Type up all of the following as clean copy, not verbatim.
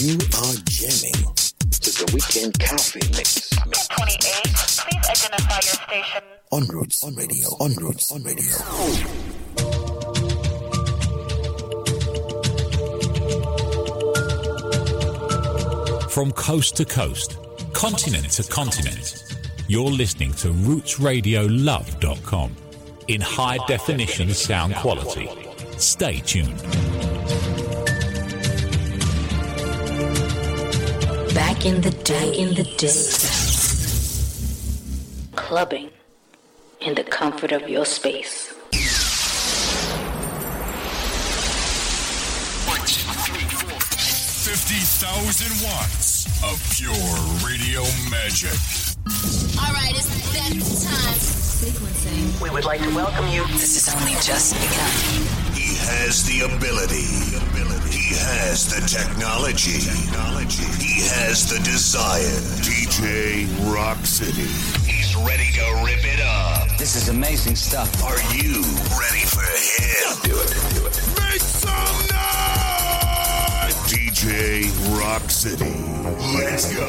You are jamming to the Weekend Cafe Mix. 28, please identify your station. On Roots Radio. On Roots Radio. From coast to coast, continent to continent, you're listening to rootsradiolove.com in high definition sound quality. Stay tuned. Back in the day, clubbing in the comfort of your space. 50,000 watts of pure radio magic. All right, it's that time. Sequencing. We would like to welcome you. This is only just begun. He has the ability. He has the technology. He has the desire. DJ Rock City. He's ready to rip it up. This is amazing stuff. Are you ready for him? Do it. Make some noise! DJ Rock City. Let's go.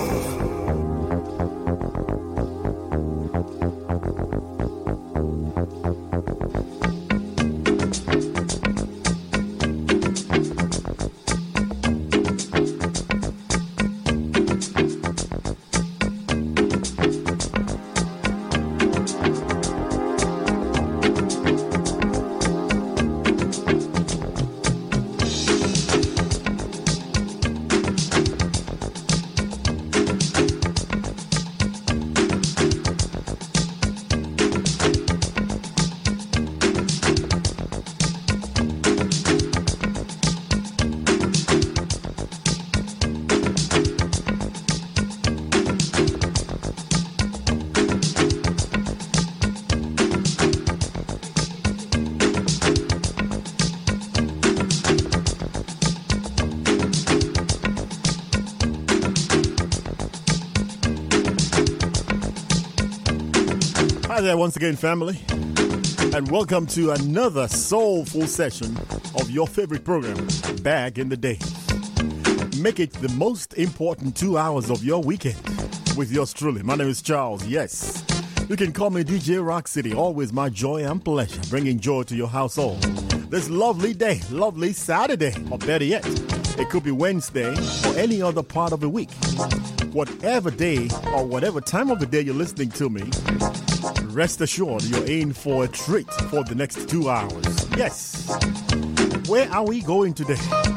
Hi there once again, family, and welcome to another soulful session of your favorite program, Back in the Day. Make it the most important 2 hours of your weekend with yours truly. My name is Charles, yes. You can call me DJ Rock City, always my joy and pleasure, bringing joy to your household. This lovely day, lovely Saturday, or better yet, it could be Wednesday or any other part of the week. Whatever day or whatever time of the day you're listening to me, rest assured you're in for a treat for the next 2 hours. Yes. Where are we going today?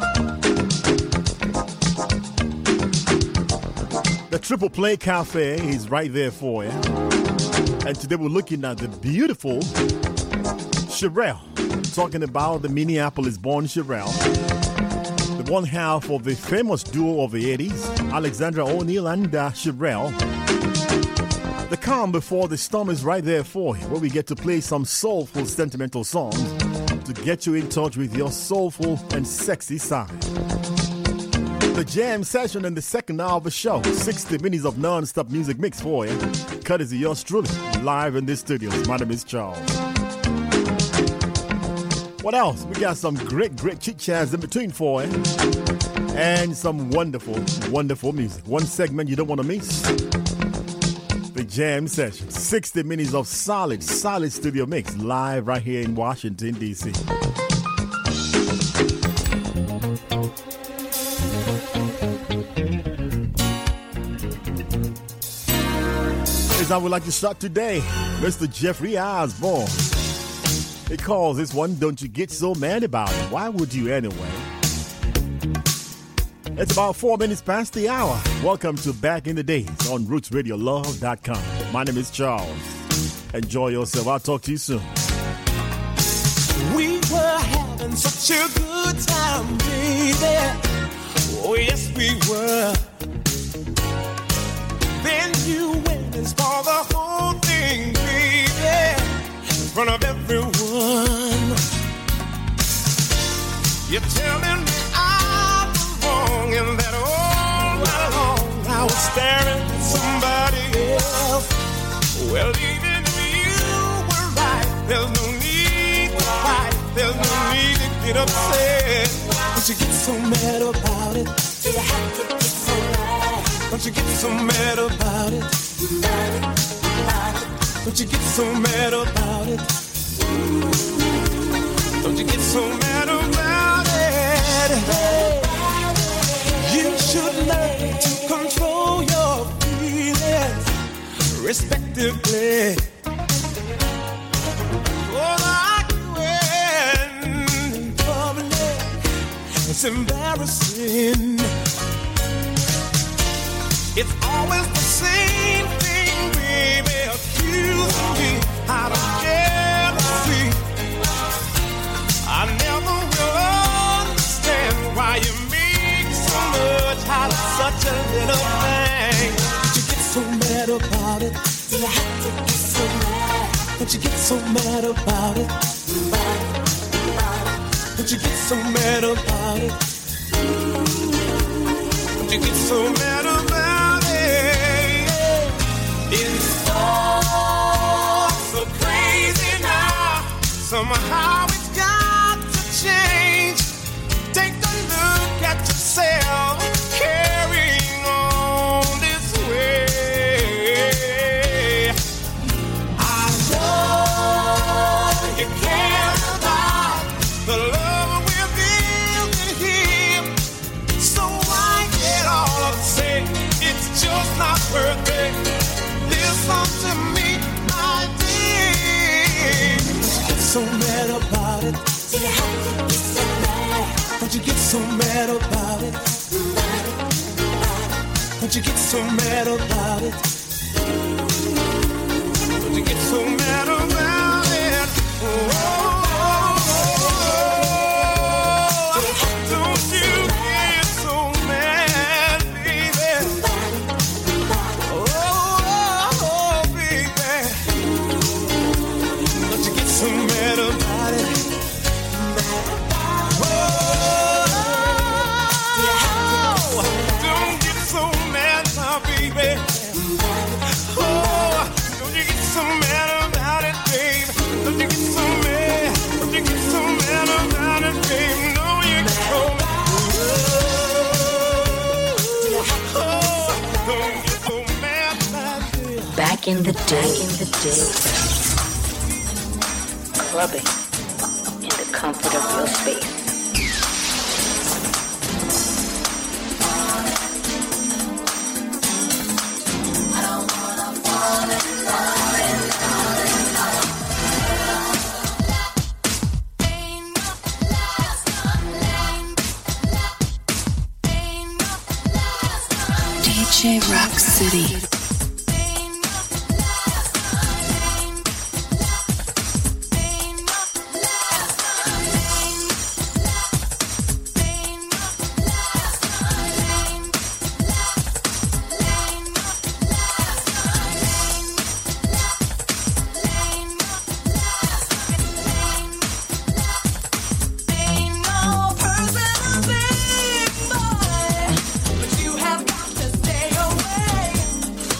The Triple Play Cafe is right there for you. And today we're looking at the beautiful Cherrelle. Talking about the Minneapolis-born Cherrelle. The one half of the famous duo of the 80s, Alexandra O'Neal and Cherrelle. The calm before the storm is right there for you, where we get to play some soulful, sentimental songs to get you in touch with your soulful and sexy side. The jam session in the second hour of the show, 60 minutes of non-stop music mix for you, courtesy yours truly, live in the studios. My name is Charles. What else? We got some great chit-chats in between for you, and some wonderful music. One segment you don't want to miss. The jam session, 60 minutes of solid studio mix live right here in Washington, D.C. As I would like to start today, Mr. Jeffrey Osborne. He calls this one, Don't You Get So Mad About It. Why would you anyway? It's about 4 minutes past the hour. Welcome to Back in the Days on rootsradiolove.com. My name is Charles. Enjoy yourself. I'll talk to you soon. We were having such a good time, baby. Oh, yes, we were. Then you went and saw the whole thing, baby, in front of everyone. You're telling me I was wrong and that all night long I was staring at somebody else. Well, even if you were right, there's no need to fight. There's no need to get upset? Don't you get so mad about it? Do you have to get so mad? Don't you get so mad about it? Don't you get so mad about it? Don't you get so mad about it? You should learn to control your feelings respectively. It's embarrassing. It's always the same thing, baby. Accusing me out of jealousy. I never will understand why you make so much out of such a little thing. Don't you get so mad about it? Do you have to get so mad? Don't you get so mad about it? Don't you get so mad about it? Don't you get so mad about it? It's all so crazy now. Somehow it's got to change. Take a look at yourself carrying on this way. I know you care about the love we're building here. So why get all upset? It's just not worth it. Listen to me, my dear. Don't you get so mad about it? Do you have to get so mad? Don't you get so mad about it? Don't you get so mad about it? Don't you get so mad about it? Oh. Back in the day, clubbing in the comfort of your space. DJ Rock City. But you have got to stay away.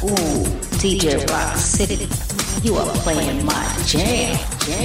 Ooh, DJ Rock City, you are playing my jam.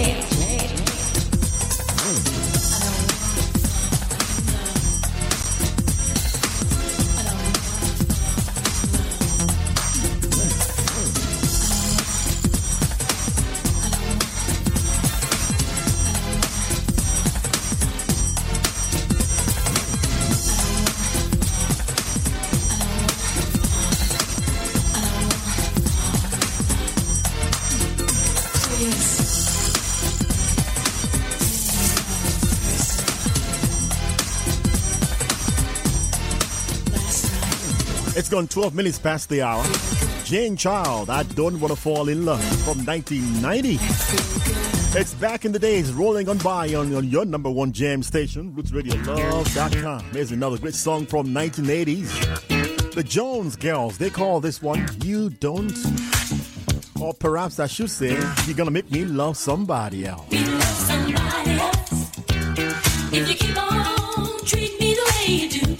It's gone 12 minutes past the hour. Jane Child, I Don't Want to Fall in Love from 1990. It's back in the days, rolling on by on your number one jam station, RootsRadioLove.com. Here's another great song from 1980s. The Jones Girls, they call this one You Don't, or perhaps I should say, You're Gonna Make Me Love Somebody Else. Me love somebody else. If you keep on treating me the way you do.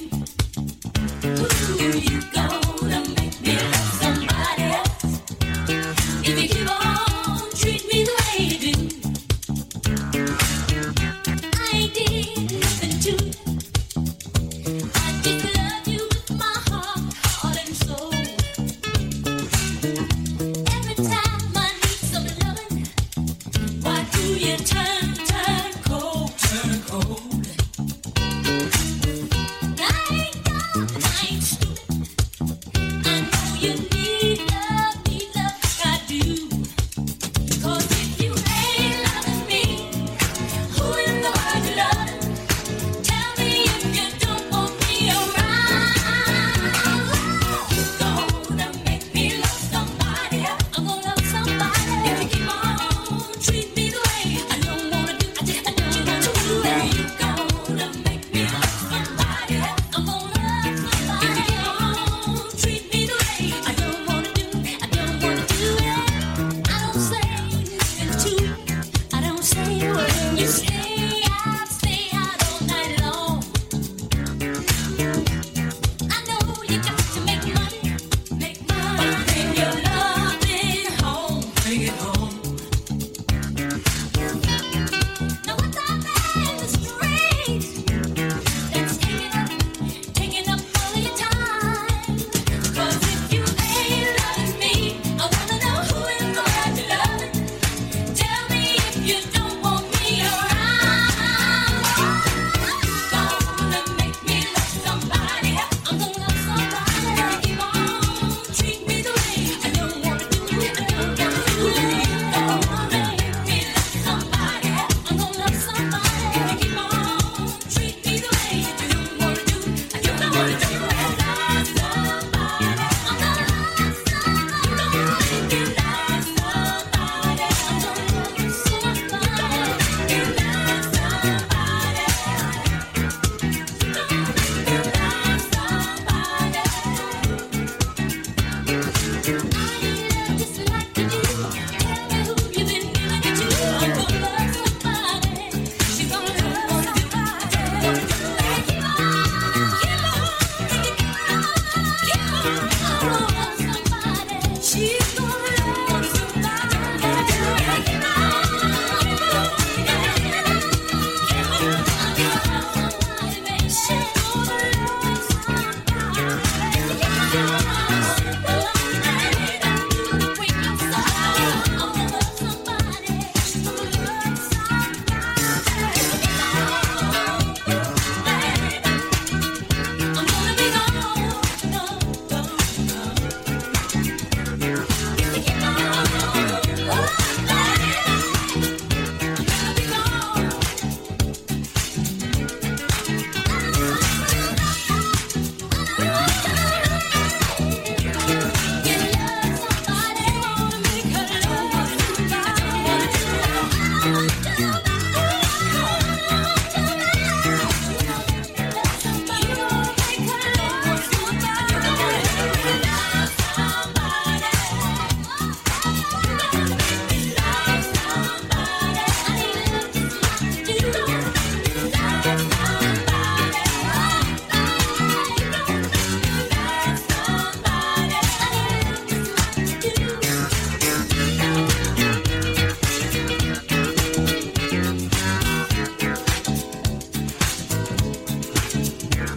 You gonna make me love somebody else. If you keep on treating me the way you do. I ain't did nothing to you. I just love you with my heart and soul. Every time I need some loving, why do you turn cold?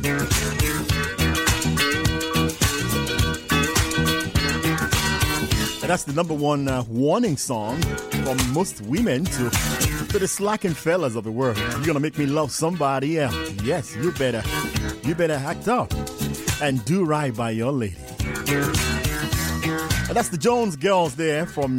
And that's the number one warning song from most women to the slacking fellas of the world. You're gonna make me love somebody else. Yes, you better act up and do right by your lady. And that's the Jones Girls there from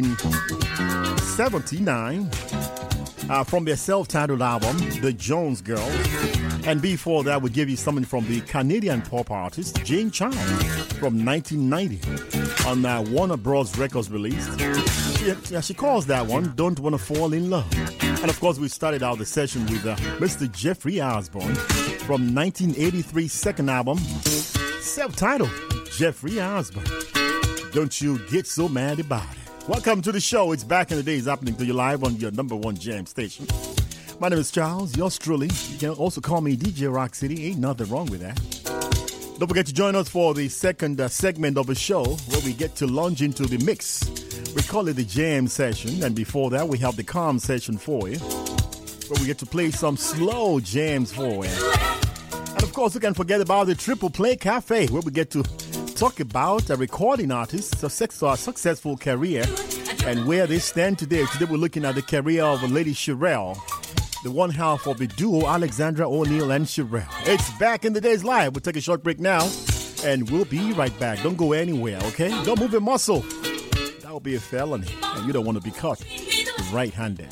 1979 from their self-titled album, The Jones Girls. And before that, we give you something from the Canadian pop artist Jane Child from 1990 on Warner Bros. Records release. She calls that one Don't Wanna Fall in Love. And of course, we started out the session with Mr. Jeffrey Osborne from 1983's second album, self-titled Jeffrey Osborne. Don't you get so mad about it. Welcome to the show. It's Back in the Days, happening to you live on your number one jam station. My name is Charles, yours truly. You can also call me DJ Rock City. Ain't nothing wrong with that. Don't forget to join us for the second segment of the show where we get to launch into the mix. We call it the jam session, and before that we have the calm session for you, where we get to play some slow jams for you. And of course, we can't forget about the Triple Play Cafe, where we get to talk about a recording artist's successful career and where they stand today. Today we're looking at the career of Lady Cherelle, the one half of the duo Alexandra O'Neal and Cherelle. It's Back in the Days live. We'll take a short break now, and we'll be right back. Don't go anywhere, okay? Don't move your muscle. That will be a felony, and you don't want to be caught right-handed.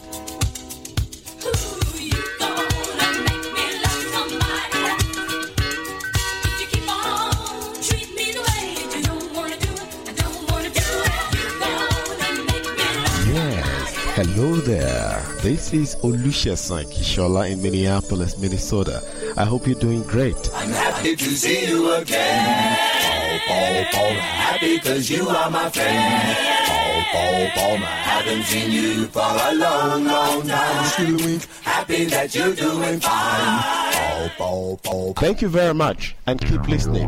Hello there, this is Olusegun Kishola in Minneapolis, Minnesota. I hope you're doing great. I'm happy to see you again. I'm happy cause you are my friend. I haven't seen you for a long, long time. Happy that you're doing fine. Thank you very much and keep listening.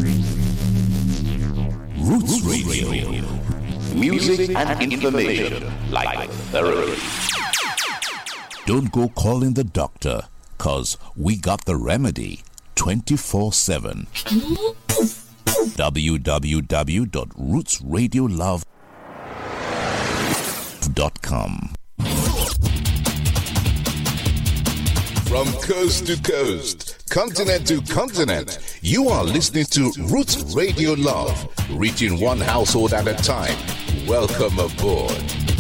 Roots Radio. Music and information like therapy. Don't go calling the doctor, cause we got the remedy 24/7. www.rootsradiolove.com. From coast to coast, continent to continent, you are listening to Roots Radio Love, reaching one household at a time. Welcome aboard.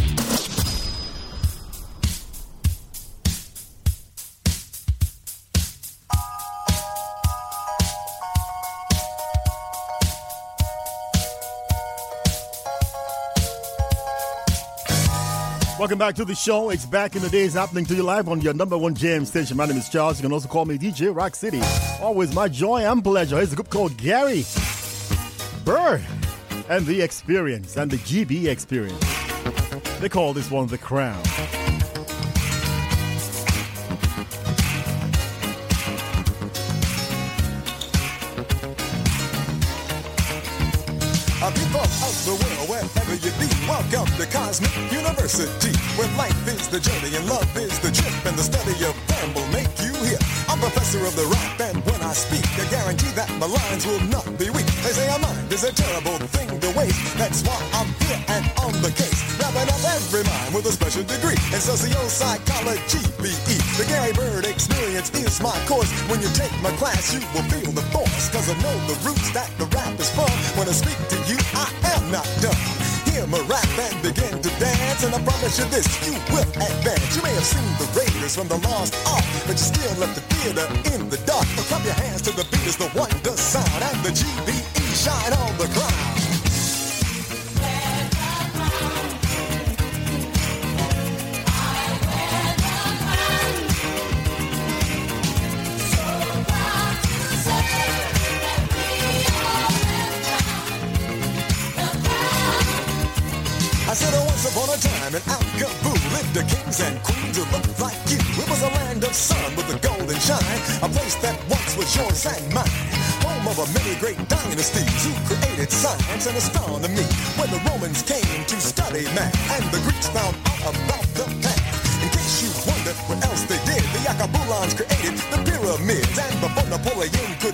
Welcome back to the show. It's Back in the Days, happening to you live on your number one jam station. My name is Charles. You can also call me DJ Rock City. Always my joy and pleasure. Here's a group called Gary Burr and The Experience and the GB Experience. They call this one The Crown. People of the world, wherever you be, welcome to Cosmic University, where life is the journey and love is the trip, and the study of them will make you hear. I'm professor of the rap, and when I speak, I guarantee that my lines will not be weak. They say a mind is a terrible thing to waste. That's why I'm here and on the case, wrapping up every mind with a special degree in socio-psychology, BE. The Gary Bird Experience is my course. When you take my class, you will feel the force, cause I know the roots that the rap is from. When I speak to you, I am not done. Hear my rap and begin to dance, and I promise you this, you will advance. You may have seen the Raiders from the Lost Ark, but you still left the theater in the dark. But clap your hands to the beat as the wonder sound, and the GBE shine on the crowd. I said once upon a time in Alcaboo lived the kings and queens who looked like you. It was a land of sun with a golden shine, a place that once was yours and mine. Home of a many great dynasties who created science and astronomy. When the Romans came to study math and the Greeks found out about the past. In case you wonder what else they did, the Yakabulans created the pyramids, and before Napoleon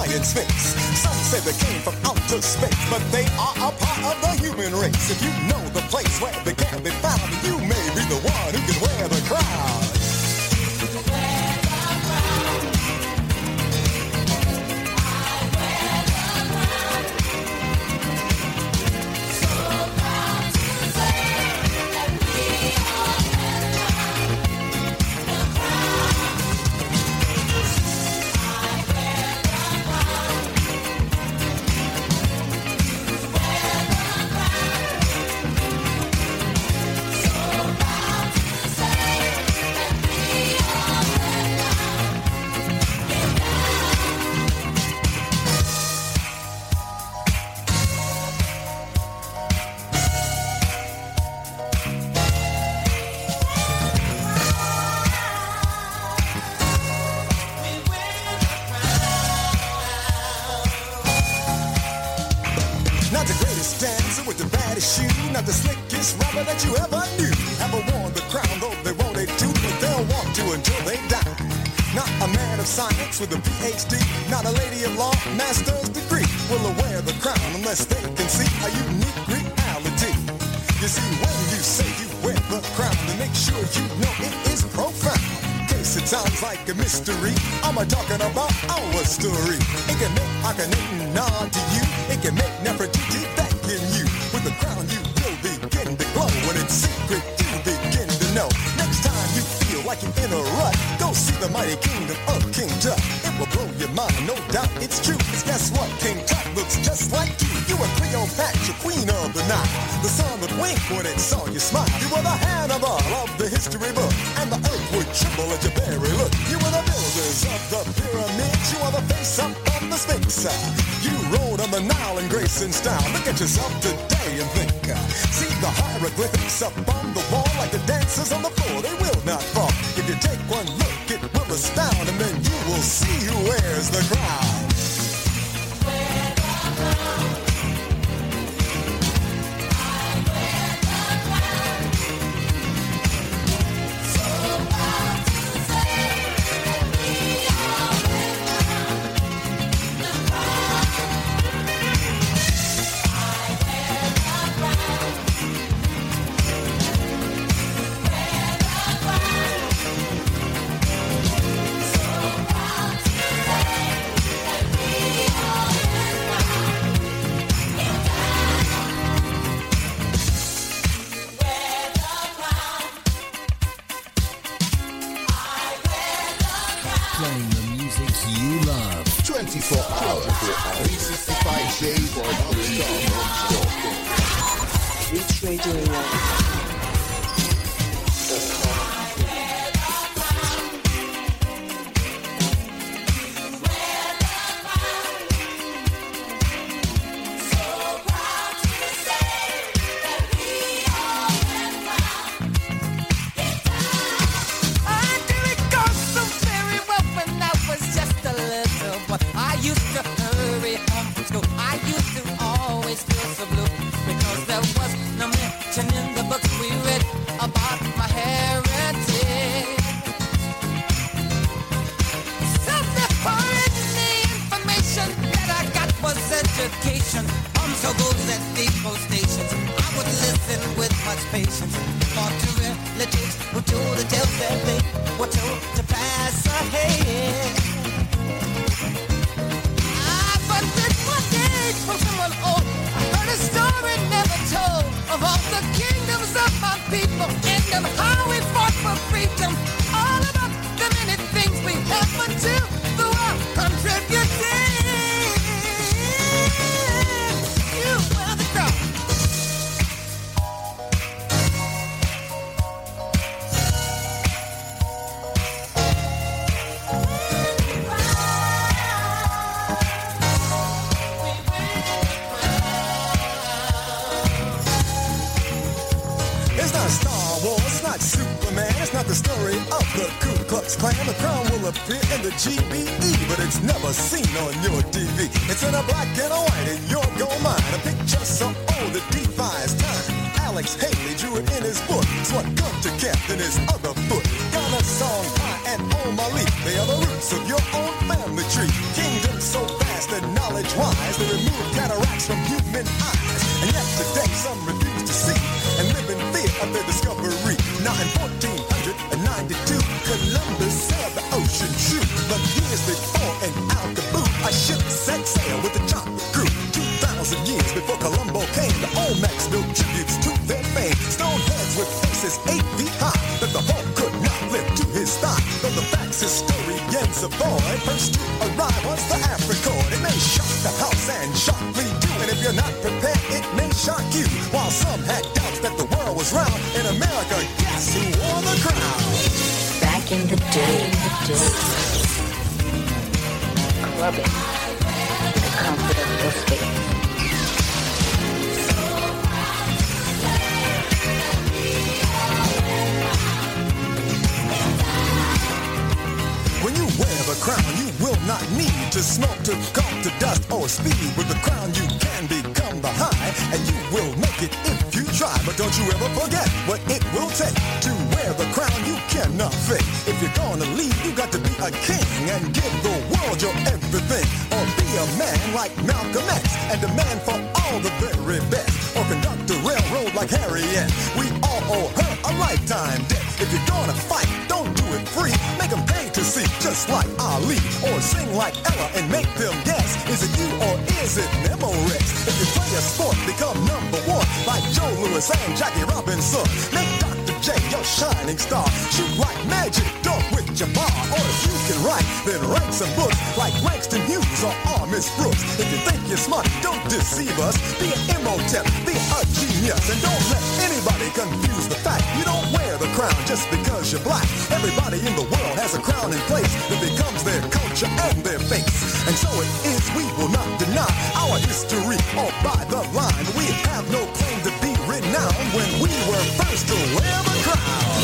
giant sphinx. Some say they came from outer space, but they are a part of the human race. If you know the place where they can be found, you may be the one who can wear the crown. Not the greatest dancer with the baddest shoe, not the slickest rapper that you ever knew. Ever worn the crown, though they won't they do, but they'll walk to until they die. Not a man of science with a PhD, not a lady of law, master's degree will wear the crown unless they can see a unique reality. You see, when you say you wear the crown, then make sure you know it is profound. Case it sounds like a mystery, I'm talking about our story. It can make Akhenaten nod to you, it can make Nefertiti beckon you. With the crown you will begin to glow, when it's secret you begin to know. Next time you feel like you're in a rut, go see the mighty kingdom of King Tut. It will blow your mind, no doubt it's true. Cause guess what? King Tut looks just like you. You were Cleopatra, queen of the night. The sun would wink when it saw you smile. You were the Hannibal of the history book, and the earth would tremble at your very look. You were the builders of the pyramids. You are the face up of the Sphinx. You rode on the Nile in grace and style. Look at yourself today and think. See the hieroglyphics up on the wall, like the dancers on the floor, they will not fall. If you take one look, it will astound, and then you will see who wears the crown. Playing the music you love. 24 hours. 365 days non-stop. Reach Radio GBE, but it's never seen on your TV. It's in a black and a white in your gold mine. A picture so old it defies time. Alex Haley drew it in his book. It's what Gunter kept in his other foot. Got a song, High and On My Leaf. They are the roots of your own family tree. Kingdom so vast, vanish from human eyes. And yet today some refuse to see and live in fear of their discovery. Now in 1492, Columbus sailed the ocean through. But years before in Alcaboo, a ship set sail with a chocolate crew. 2,000 years before Columbo came, the Olmecs built tributes to their fame. Stone heads with faces 8 feet high, that the Hulk could not lift to his thigh. Though the facts historians avoid, first to arrive was the Africord. It may shock the house and shockly do, and if you're not prepared, it may shock you. While some had doubts that the world was round, in America, guess who wore the crown? Back in the day, clubbing, the comfort of your space. When you wear the crown, you will not need to smoke to come to dust or speed. With the crown, you can become the high, and you will make it if you try. But don't you ever forget what it will take to wear the crown. You cannot fake. If you're gonna lead, you got to be a king and give the world your everything. Or be a man like Malcolm X and demand for all the very best. Or conduct a railroad like Harriet. We all owe her a lifetime debt. If you're gonna fight, don't do it free. Make them pay to see, just like Ali. Or sing like Ella and make them guess. Is it you or is it Memorex? If you play a sport, become number one. Like Joe Louis and Jackie Robinson. Make Dr. J your shining star. Shoot like magic, dunk with Jabbar. Or if you can write, then write some books. Like Langston Hughes or Miss Brooks. If you think you're smart, don't deceive us. Be an Imhotep, be a genius. And don't let anybody confuse the fact you don't wear the crown just because you're black. Everybody in the world has a crown in place that becomes their culture and their face. And so it is, we will not deny our history or by the line. We have no claim to be renowned when we were first to wear the crown.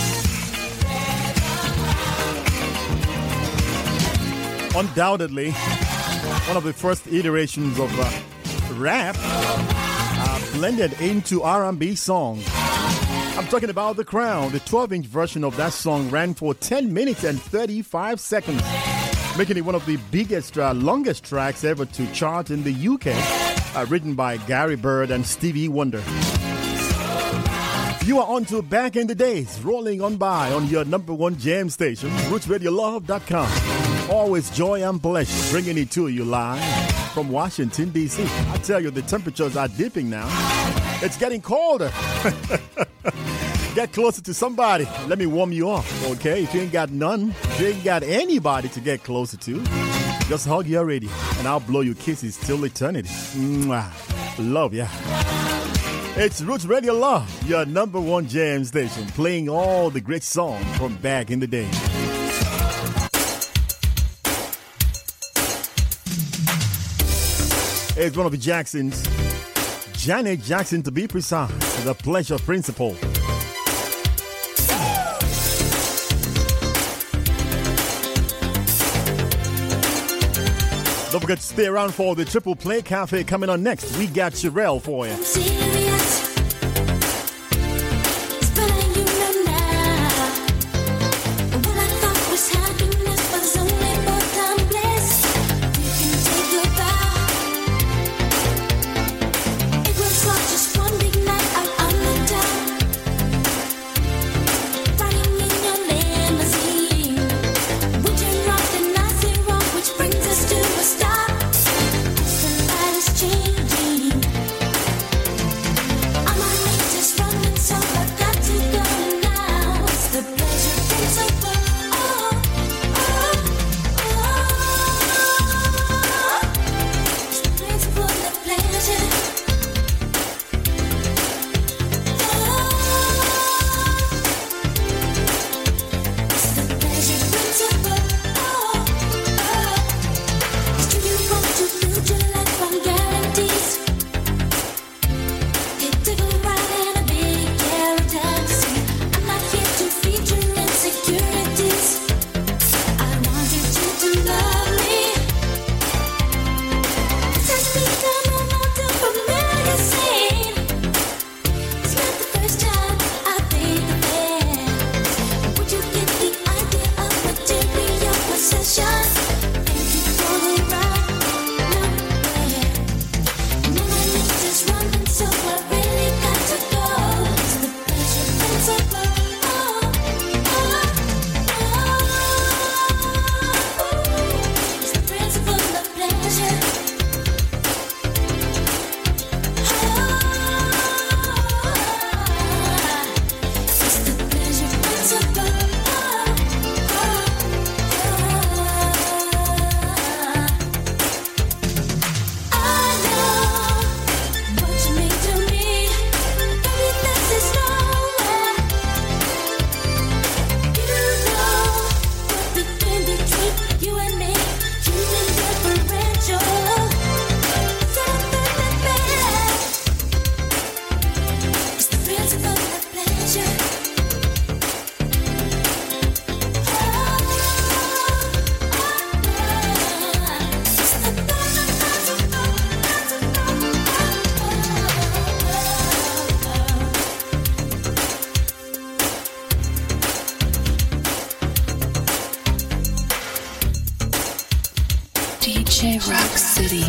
Undoubtedly, one of the first iterations of rap blended into R&B songs. I'm talking about The Crown. The 12-inch version of that song ran for 10 minutes and 35 seconds, making it one of the biggest, longest tracks ever to chart in the UK, written by Gary Bird and Stevie Wonder. You are on to Back in the Days, rolling on by on your number one jam station, rootsradiolove.com. Always joy and pleasure, bringing it to you live from Washington, D.C. I tell you, the temperatures are dipping now. It's getting colder. Get closer to somebody. Let me warm you up, okay? If you ain't got none, if you ain't got anybody to get closer to, just hug your radio, and I'll blow you kisses till eternity. Mwah. Love ya. It's Roots Radio Love, your number one jam station, playing all the great songs from back in the day. It's one of the Jacksons, Janet Jackson to be precise, the Pleasure Principle. Don't forget to stay around for the Triple Play Cafe coming on next. We got Sherelle for you. DJ Rock City.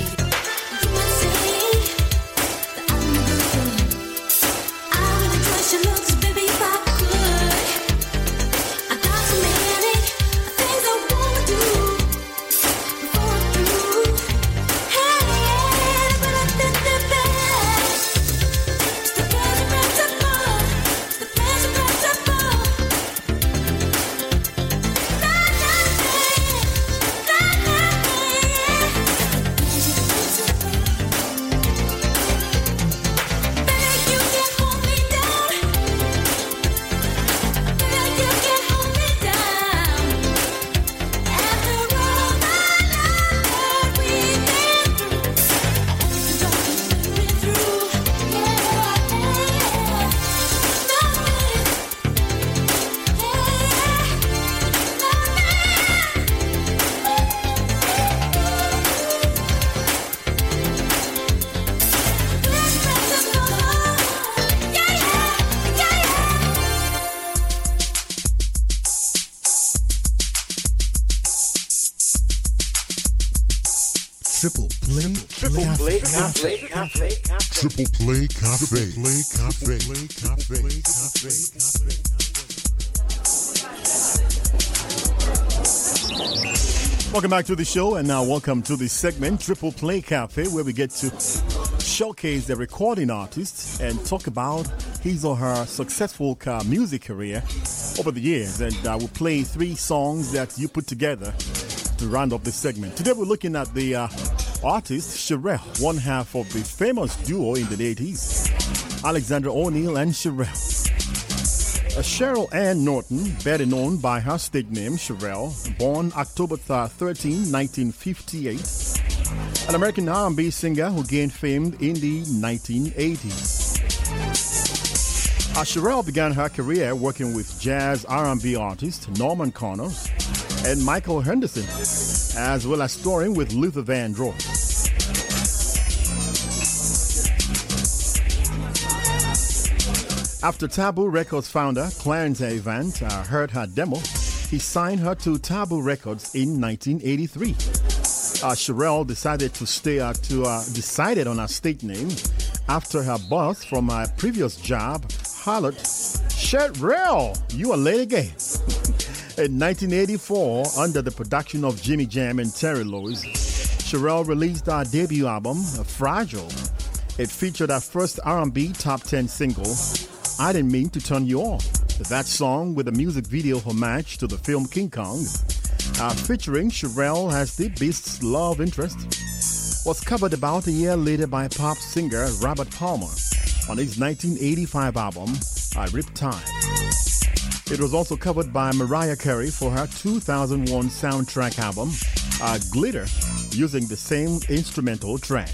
Triple Play Cafe. Triple Play Cafe. Welcome back to the show, and now welcome to the segment Triple Play Cafe, where we get to showcase the recording artist and talk about his or her successful music career over the years. And we'll play 3 songs that you put together to round up this segment. Today we're looking at the artist Cherrelle, one half of the famous duo in the 80s, Alexandra O'Neal and Cherrelle. Cheryl Ann Norton, better known by her stage name Cherrelle, born October 13, 1958, an American R&B singer who gained fame in the 1980s. Cherrelle began her career working with jazz R&B artists Norman Connors and Michael Henderson, as well as touring with Luther Vandross. After Taboo Records founder Clarence Avant heard her demo, he signed her to Taboo Records in 1983. Cherrelle decided on her stage name after her boss from her previous job hollered, "Cherrelle, you a late again." In 1984, under the production of Jimmy Jam and Terry Lewis, Cherrelle released her debut album, Fragile. It featured her first R&B top 10 single, I Didn't Mean to Turn You On. That song, with a music video homage to the film King Kong, featuring Cherrelle as the Beast's love interest, was covered about a year later by pop singer Robert Palmer on his 1985 album, Riptide. It was also covered by Mariah Carey for her 2001 soundtrack album, Glitter, using the same instrumental track.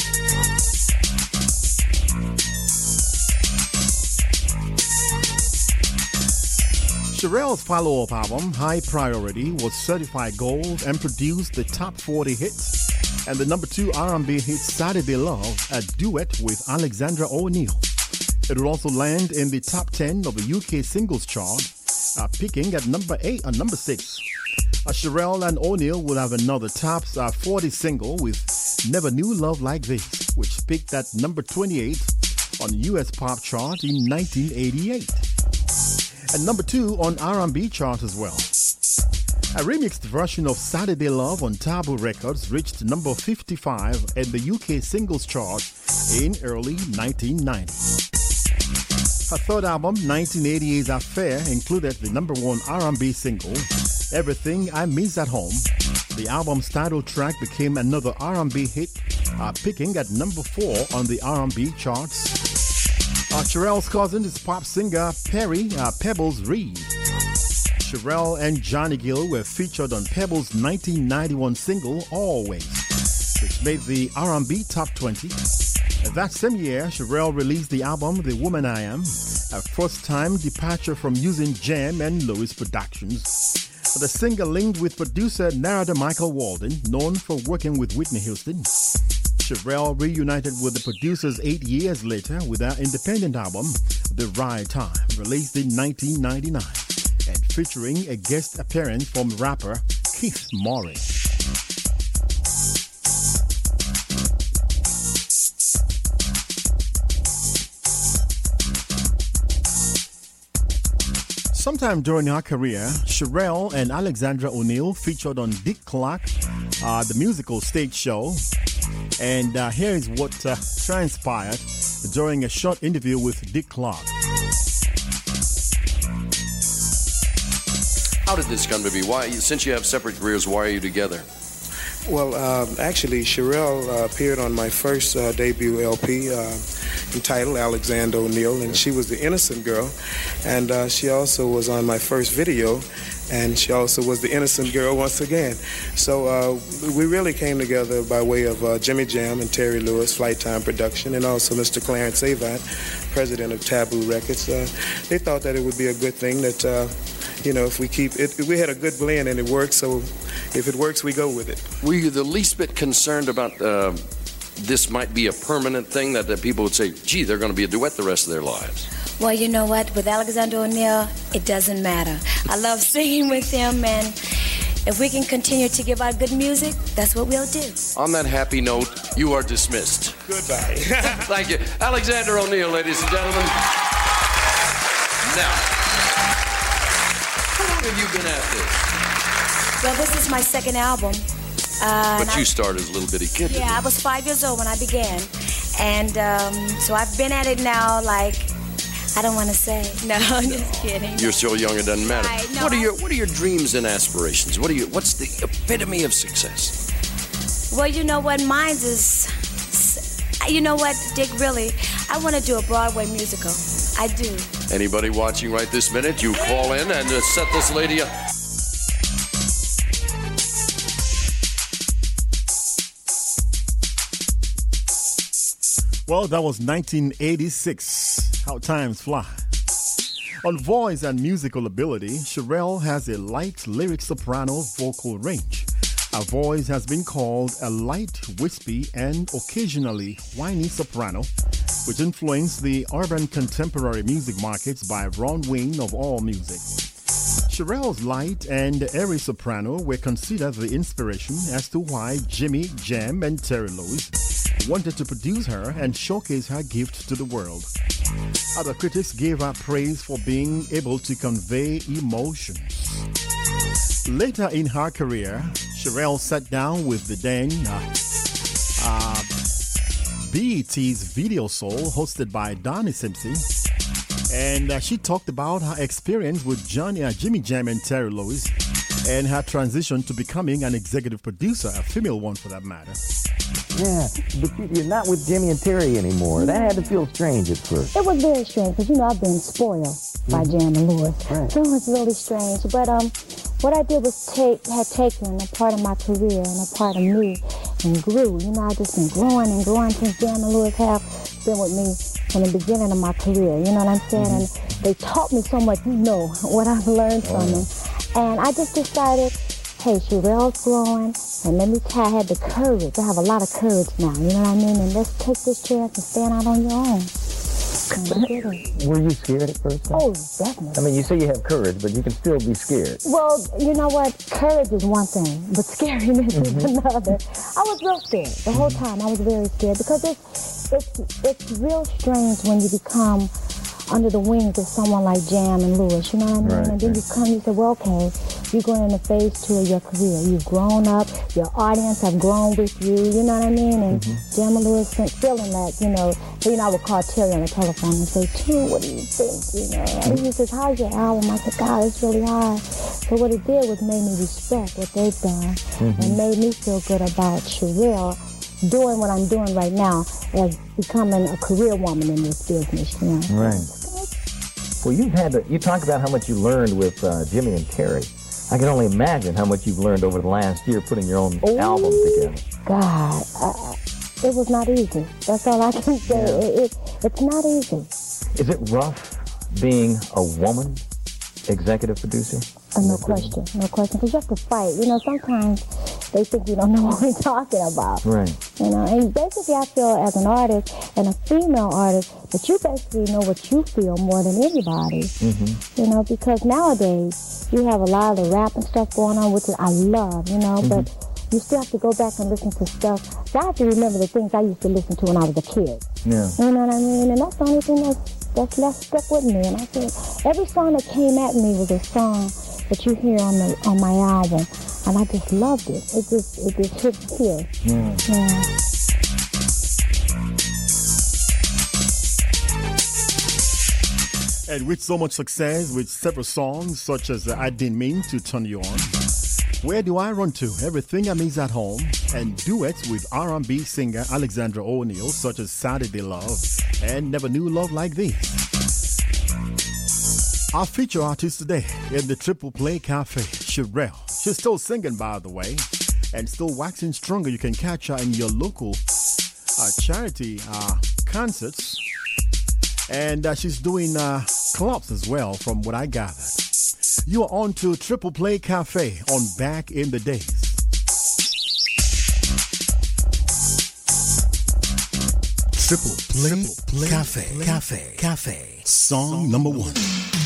Cherrelle's follow-up album, High Priority, was certified gold and produced the top 40 hits and the number 2 R&B hit Saturday Love, a duet with Alexandra O'Neal. It would also land in the top 10 of the UK singles chart, peaking at number 6. Cherrelle and O'Neal would have another top 40 single with Never Knew Love Like This, which peaked at number 28 on the US pop chart in 1988. And number 2 on R&B chart as well. A remixed version of Saturday Love on Taboo Records reached number 55 in the UK singles chart in early 1990. Her third album, 1988's Affair, included the number 1 R&B single, Everything I Miss at Home. The album's title track became another R&B hit, peaking at number 4 on the R&B charts. Cherrelle's cousin is pop singer Perry Pebbles Reed. Cherrelle and Johnny Gill were featured on Pebbles' 1991 single Always, which made the R&B top 20. That same year, Cherrelle released the album The Woman I Am, a first-time departure from using Jam and Lewis Productions. The singer linked with producer Narada Michael Walden, known for working with Whitney Houston. Cherrelle reunited with the producers 8 years later with their independent album, The Right Time, released in 1999, and featuring a guest appearance from rapper Keith Murray. Sometime during her career, Sherelle and Alexandra O'Neal featured on Dick Clark, the musical stage show. And here is what transpired during a short interview with Dick Clark. How did this come to be? Why, since you have separate careers, why are you together? Well, actually, Sherelle appeared on my first debut LP entitled Alexandra O'Neal, and she was the innocent girl. And she also was on my first video, and she also was the innocent girl once again. So we really came together by way of Jimmy Jam and Terry Lewis, Flight Time Production, and also Mr. Clarence Avant, president of Taboo Records. They thought that it would be a good thing that, if we keep it, we had a good blend and it worked, so if it works, we go with it. Were you the least bit concerned about this might be a permanent thing, that people would say, gee, they're going to be a duet the rest of their lives? Well, you know what? With Alexandra O'Neal, it doesn't matter. I love singing with him, and if we can continue to give out good music, that's what we'll do. On that happy note, you are dismissed. Goodbye. Thank you. Alexandra O'Neal, ladies and gentlemen. Now, how long have you been at this? Well, this is my second album. But you started as a little bitty kid. Yeah, I was 5 years old when I began. And so I've been at it now, like, I don't want to say. No, I'm just kidding. You're so young, it doesn't matter. Right, no, What are your dreams and aspirations? What's the epitome of success? Well, you know what? Mine is, you know what, Dick, really, I want to do a Broadway musical. I do. Anybody watching right this minute, you call in and set this lady up. Well, that was 1986. How times fly. On voice and musical ability, Sherelle has a light lyric soprano vocal range. Her voice has been called a light, wispy, and occasionally whiny soprano, which influenced the urban contemporary music markets by Ron Wayne of All Music. Sherelle's light and airy soprano were considered the inspiration as to why Jimmy Jam and Terry Lewis wanted to produce her and showcase her gift to the world. Other critics gave her praise for being able to convey emotions. Later in her career, Sherelle sat down with the then BET's Video Soul, hosted by Donnie Simpson, and she talked about her experience with Jimmy Jam and Terry Lewis and her transition to becoming an executive producer, a female one for that matter. Yeah, but you're not with Jimmy and Terry anymore. That had to feel strange at first. It was very strange because, I've been spoiled by Jam and Lewis. Right. So it was really strange. But what I did was had taken a part of my career and a part of me and grew. I've just been growing and growing since Jam and Lewis have been with me from the beginning of my career. You know what I'm saying? And they taught me so much, what I've learned from them. And I just decided, hey, Sherelle's growing, and I had the courage. I have a lot of courage now, you know what I mean? And let's take this chance and stand out on your own. Were you scared at first? Oh, definitely. I mean, you say you have courage, but you can still be scared. Well, you know what? Courage is one thing, but scariness is another. I was real scared. The whole time I was very scared because it's real strange when you become under the wings of someone like Jam and Lewis, you know what I mean? Right, and then you say, well, okay, you're going into phase 2 of your career. You've grown up, your audience have grown with you, you know what I mean? And Jam and Lewis feeling that, I would call Terry on the telephone and say, Tune, what do you think? And he says, how's your album? I said, God, it's really high. So what it did was made me respect what they've done and made me feel good about Sherelle doing what I'm doing right now as becoming a career woman in this business, Right. Well, you talk about how much you learned with Jimmy and Terry. I can only imagine how much you've learned over the last year putting your own album together. God, it was not easy. That's all I can say. Yeah. It's not easy. Is it rough being a woman executive producer? No question, because you have to fight. Sometimes they think you don't know what we're talking about. Right. And basically I feel as an artist and a female artist that you basically know what you feel more than anybody. Because nowadays you have a lot of the rap and stuff going on, which I love, but you still have to go back and listen to stuff. So I have to remember the things I used to listen to when I was a kid. Yeah. You know what I mean? And that's the only thing that's left stuck with me. And I said, every song that came at me was a song that you hear on my album, and I just loved it. It just hit here. Yeah. And with so much success, with several songs such as I Didn't Mean to Turn You On, Where Do I Run To, Everything I Miss at Home, and duets with R&B singer Alexandra O'Neal such as Saturday Love and Never Knew Love Like This. Our feature artist today in the Triple Play Cafe, Sherelle. She's still singing, by the way, and still waxing stronger. You can catch her in your local charity concerts. And she's doing clubs as well, from what I gathered. You are on to Triple Play Cafe on Back in the Days. Triple Play Cafe. Song number 1.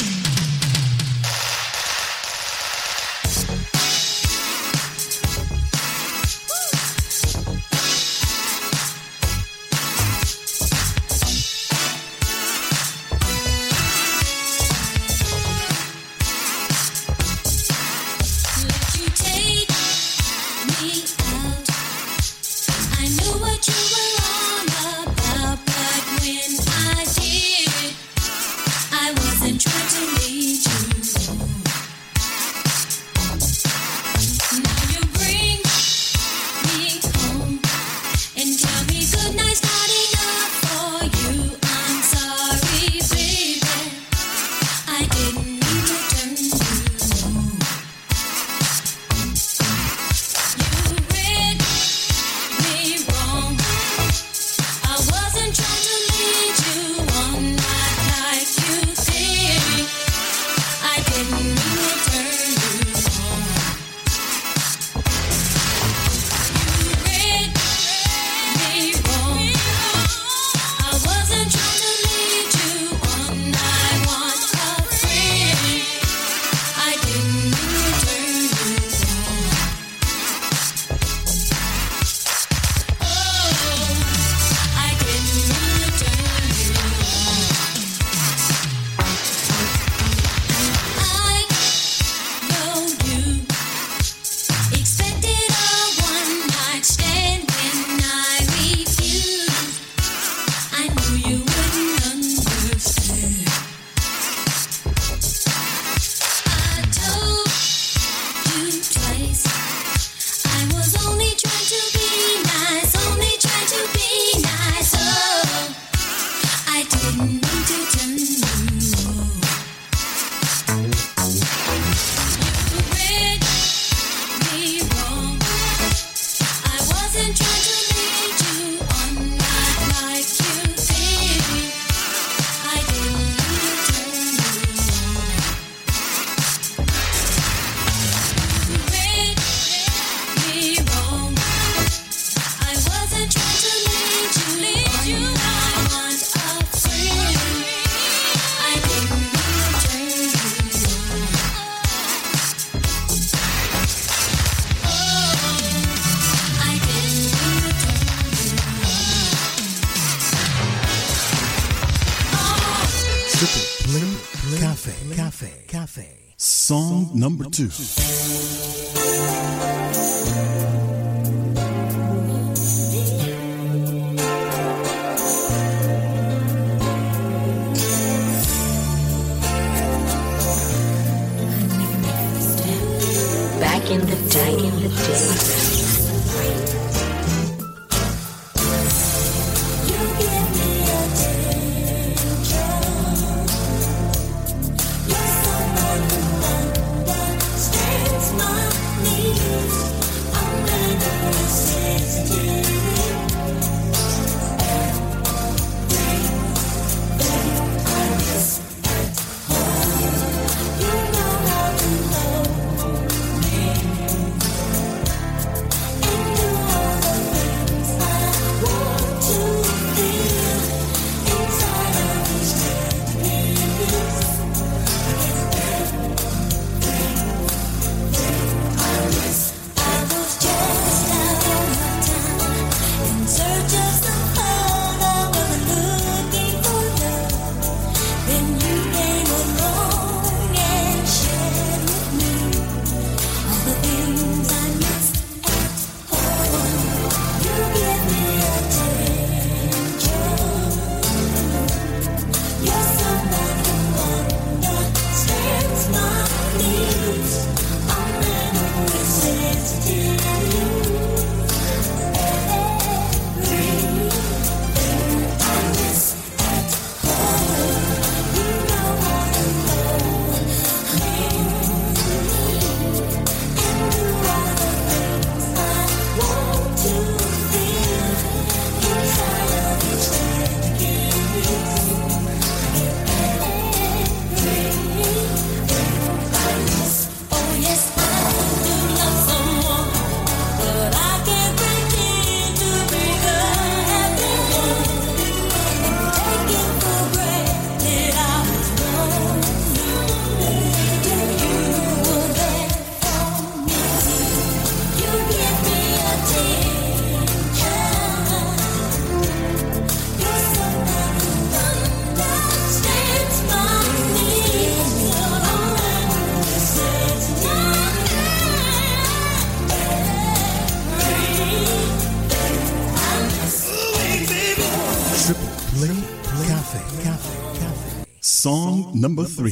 Cafe. Song number 2. Back in the day. You Song number 3.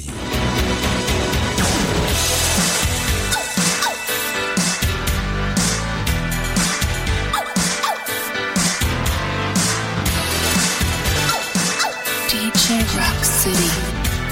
DJ Rock City.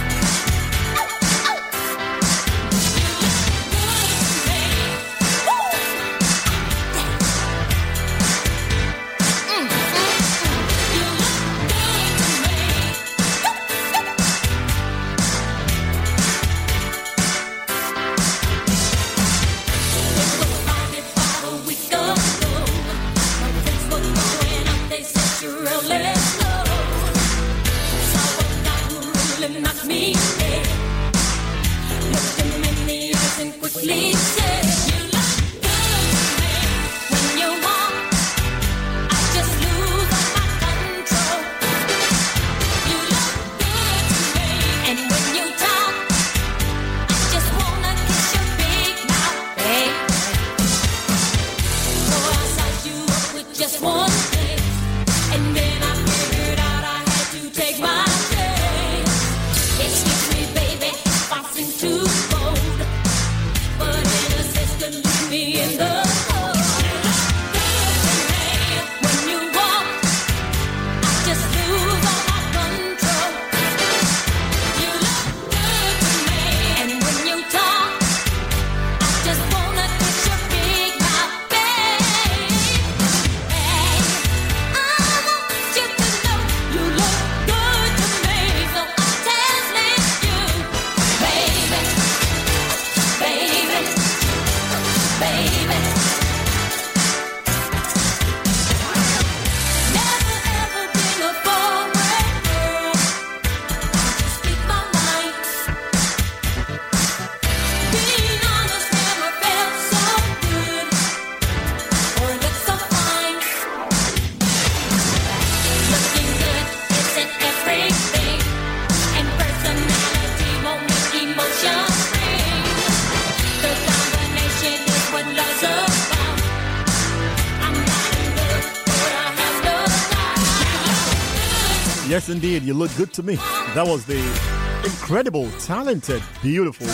Yes, indeed, you look good to me. That was the incredible, talented, beautiful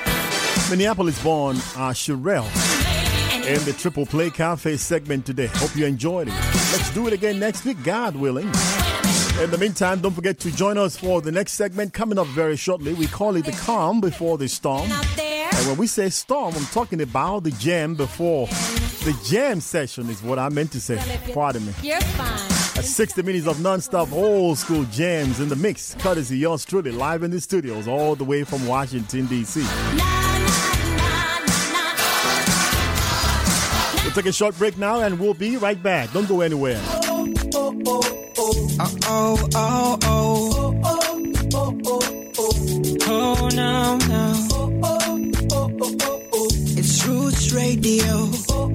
Minneapolis-born Sherelle in the Triple Play Cafe segment today. Hope you enjoyed it. Let's do it again next week, God willing. In the meantime, don't forget to join us for the next segment coming up very shortly. We call it the calm before the storm. And when we say storm, I'm talking about the jam before the jam session is what I meant to say. Pardon me. You're fine. 60 minutes of non-stop old school jams in the mix, courtesy yours truly, live in the studios all the way from Washington, D.C. We'll take a short break now and we'll be right back. Don't go anywhere. Oh, no. It's Roots Radio.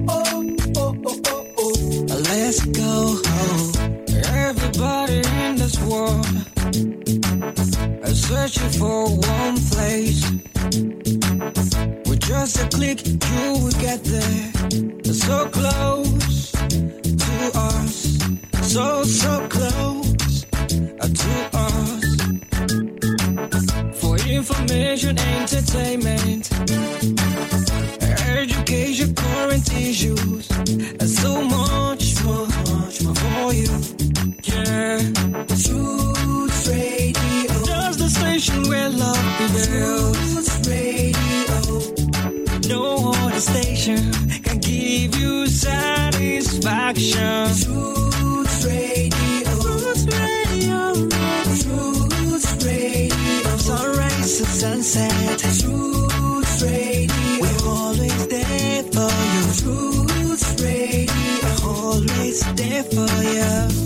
Let's go. Everybody in this world is searching for one place. With just a click, you will get there. So close to us. So close to us. For information, entertainment, education, current issues, and so much more for you. Yeah, Roots Radio. Just the station where love prevails. Roots Radio. No other station can give you satisfaction. Roots Radio. Roots Radio. Roots Radio. Sunrise to sunset. Roots Radio. We're always there for you. Roots Radio. Always there for you.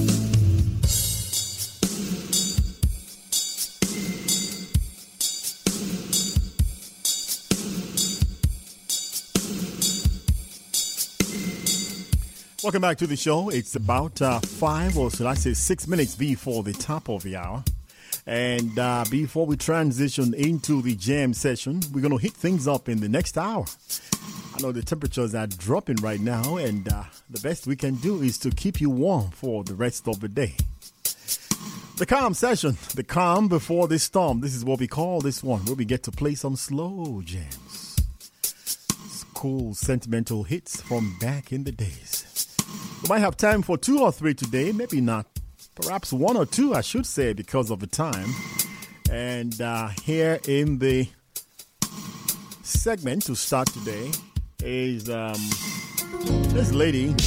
Welcome back to the show. It's about 5 or should I say 6 minutes before the top of the hour. And before we transition into the jam session, we're going to hit things up in the next hour. I know the temperatures are dropping right now, and the best we can do is to keep you warm for the rest of the day. The calm session, the calm before the storm. This is what we call this one, where we get to play some slow jams. Cool, sentimental hits from back in the days. We might have time for 2 or 3 today, maybe not. Perhaps 1 or 2, I should say, because of the time. And here in the segment to start today is this lady.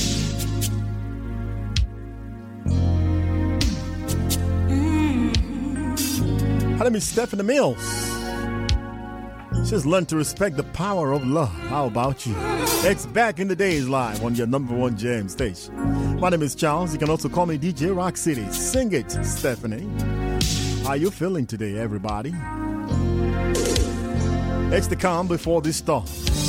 Her name is Stephanie Mills. She's learned to respect the power of love. How about you? It's Back in the Days live on your number 1 jam station. My name is Charles. You can also call me DJ Rock City. Sing it, Stephanie. How you feeling today, everybody? It's the calm before the storm.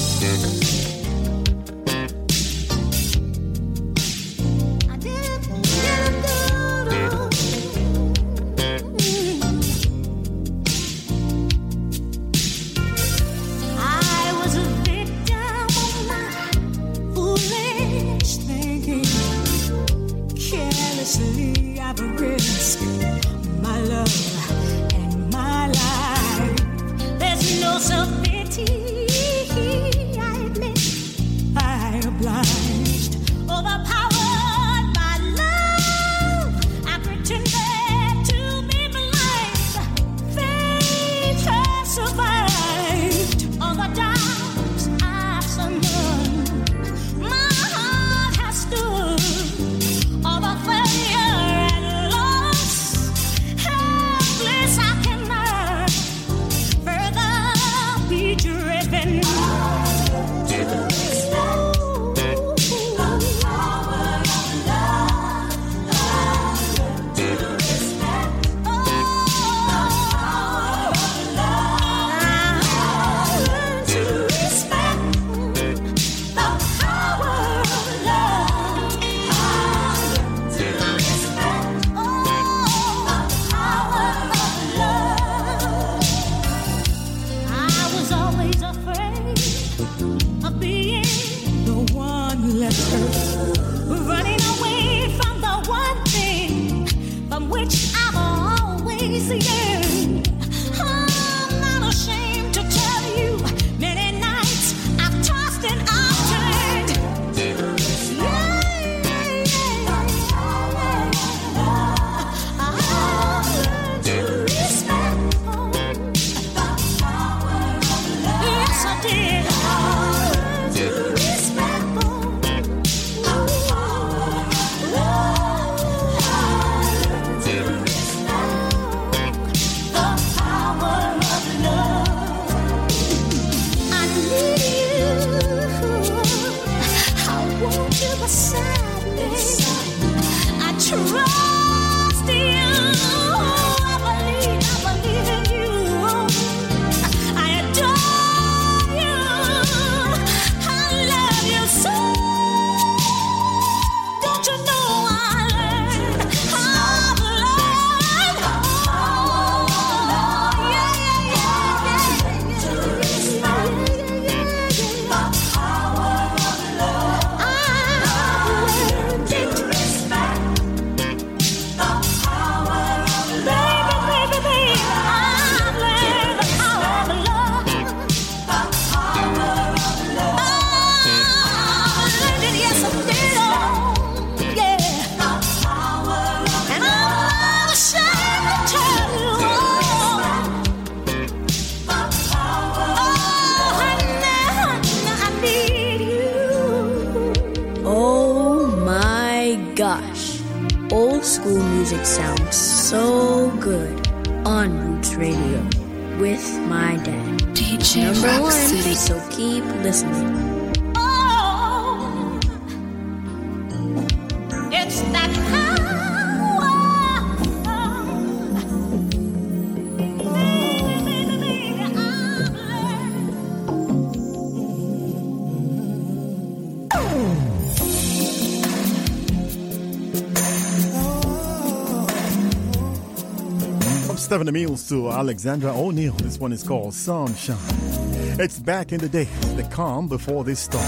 Stephanie Mills to Alexandra O'Neal. This one is called Sunshine. It's Back in the Days, the calm before this storm.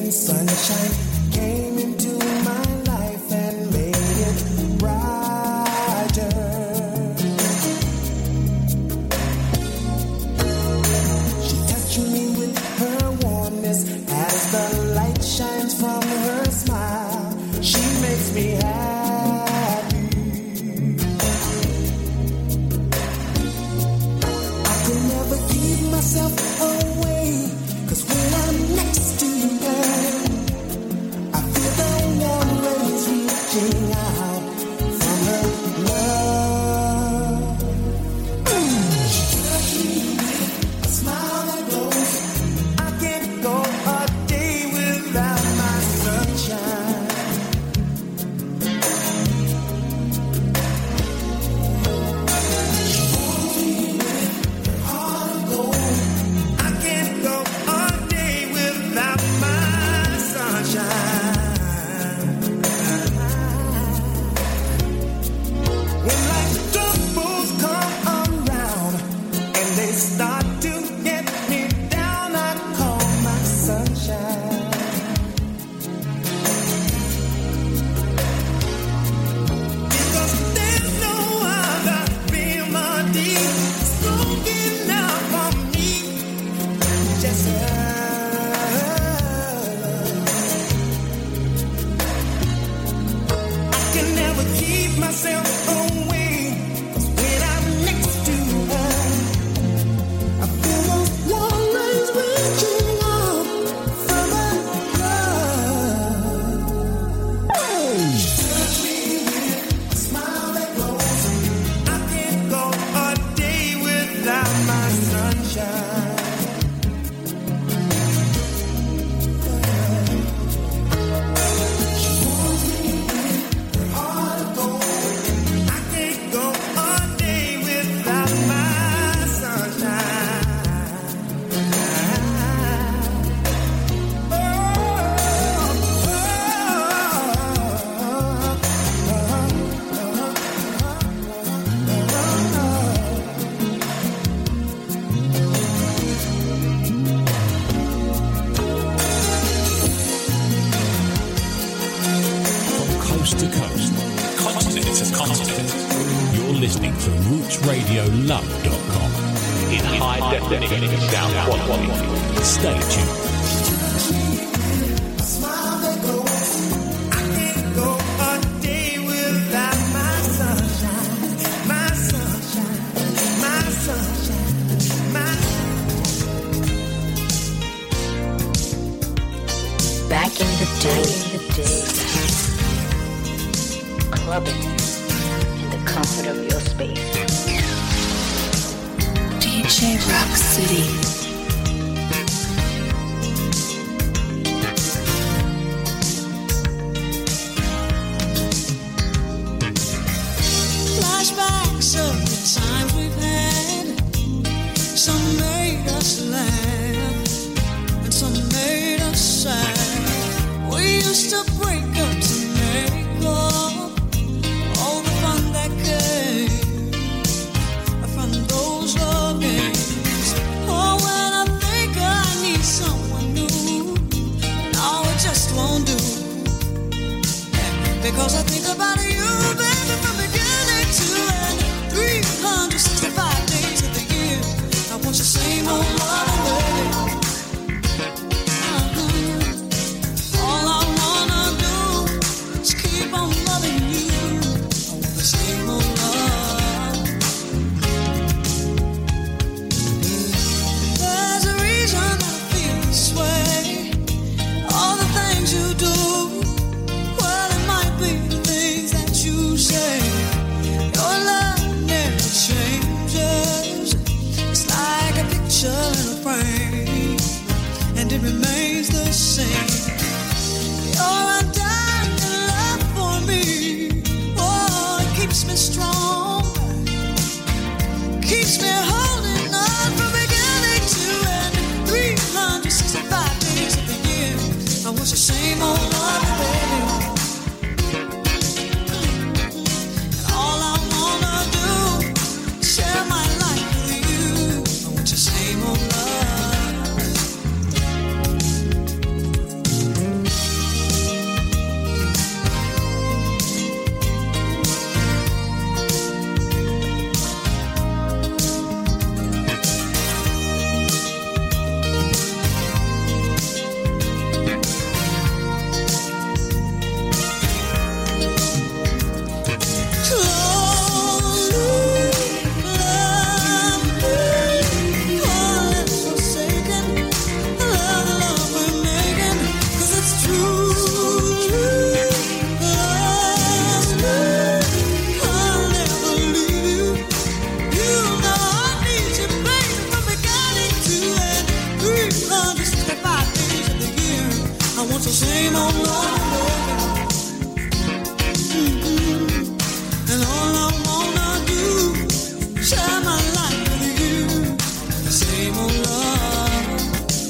sunshine came into my life and made it brighter. She touched me with her warmness as the light shines from her smile. She makes me happy. I could never keep myself away, 'cause when I'm next to her, I feel the warm rays reaching out from her love. She touched me with a smile that glows. I can't go a day without my sunshine. She holds me with her heart of gold. I can't go a day without my sunshine. When life's troubles come around and they start to get me down, I call my sunshine. Because there's no other remedy strong enough for me. Just her. I can never keep myself away, 'cause when I'm next to her, I feel those warm rays reaching out from her love. She touched me with a smile that glows. I can't go a day without my sunshine. She holds me with her heart of gold. I can't go a day without my sunshine. From coast to coast, continent to continent, you're listening to RootsRadioLove.com in high definition sound quality. Stay tuned. A smile that glows. I can't go a day without my sunshine. My sunshine. My sunshine. My Back in the day, clubbing in the comfort of your space. DJ Rock City. flashbacks of the times we've had. Some made us laugh, and some made us sad. We used to break up to make up all the fun that came from those love games. Oh, when I think I need someone new, no, it just won't do. Because I think about you, baby, from beginning to end. 365 days of the year, I want the same old love, baby. All I wanna do is keep on loving you. I want the same old love. There's a reason I feel this way. All the things you do, well, it might be the things that you say. Your love never changes. It's like a picture in a frame, and it remains the same. Your undying love for me, oh, it keeps me strong, keeps me holding on from beginning to end. 365 days of the year, I want the same old love, baby. And all I wanna do is share my life with you. I want your same old love. Same old love, and all I wanna do, share my life with you. The same old love,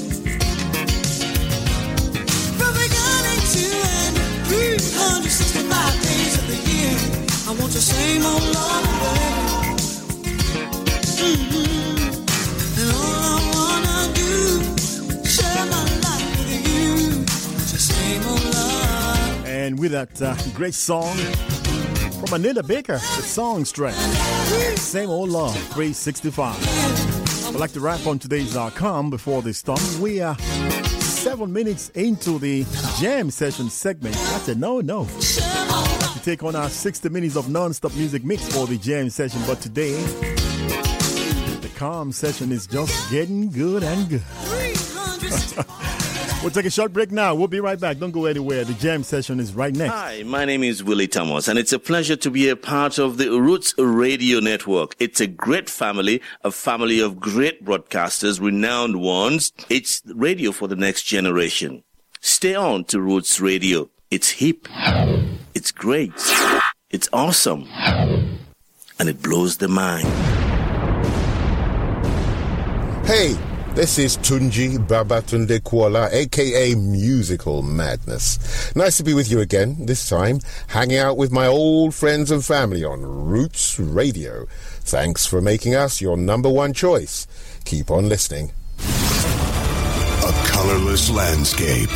from beginning to end, 365 days of the year. I want the same old love, baby. And all I wanna do, share my life with you. And with that great song from Anita Baker, the song's track, Same Old Love, 365. I'd like to wrap on today's Calm before this start. We are 7 minutes into the jam session segment. I said, no. To take on our 60 minutes of non-stop music mix for the jam session. But today, the Calm session is just getting good and good. We'll take a short break now. We'll be right back. Don't go anywhere. The jam session is right next. Hi, my name is Willie Thomas, and it's a pleasure to be a part of the Roots Radio Network. It's a great family, a family of great broadcasters, renowned ones. It's radio for the next generation. Stay on to Roots Radio. It's hip. It's great. It's awesome. And it blows the mind. Hey, this is Tunji Babatunde Kuala, a.k.a. Musical Madness. Nice to be with you again, this time hanging out with my old friends and family on Roots Radio. Thanks for making us your number one choice. Keep on listening. A colorless landscape.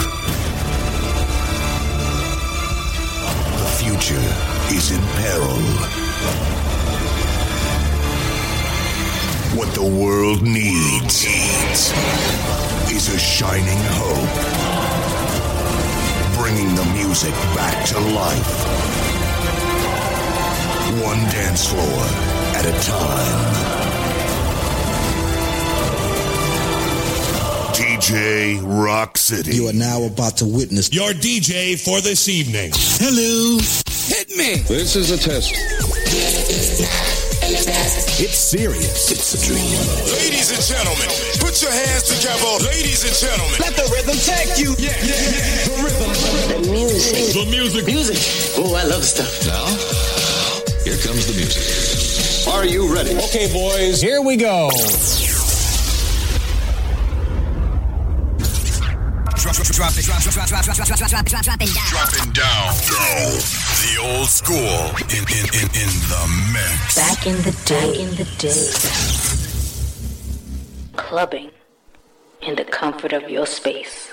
The future is in peril. What the world needs is a shining hope, bringing the music back to life, one dance floor at a time. DJ Rock City. You are now about to witness your DJ for this evening. Hello. Hit me. This is a test. It's serious. It's a dream. Ladies and gentlemen, put your hands together. Ladies and gentlemen, let the rhythm take you. Yeah. The rhythm. The music. The music. Music. Oh, I love the stuff. Now, here comes the music. Are you ready? Okay, boys, here we go. Dropping down. The old school in the mix. Back in the day. Clubbing in the comfort of your space.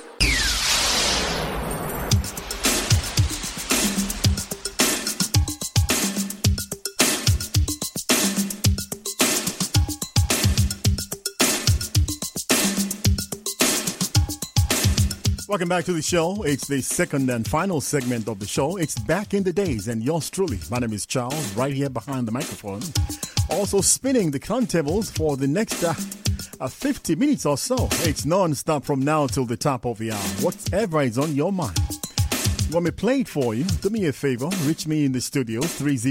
Welcome back to the show. It's the second and final segment of the show. It's Back in the Days, and yours truly. My name is Charles, right here behind the microphone. Also spinning the turntables for the next 50 minutes or so. It's non-stop from now till the top of the hour. Whatever is on your mind. You want me to play it for you? Do me a favor. Reach me in the studio,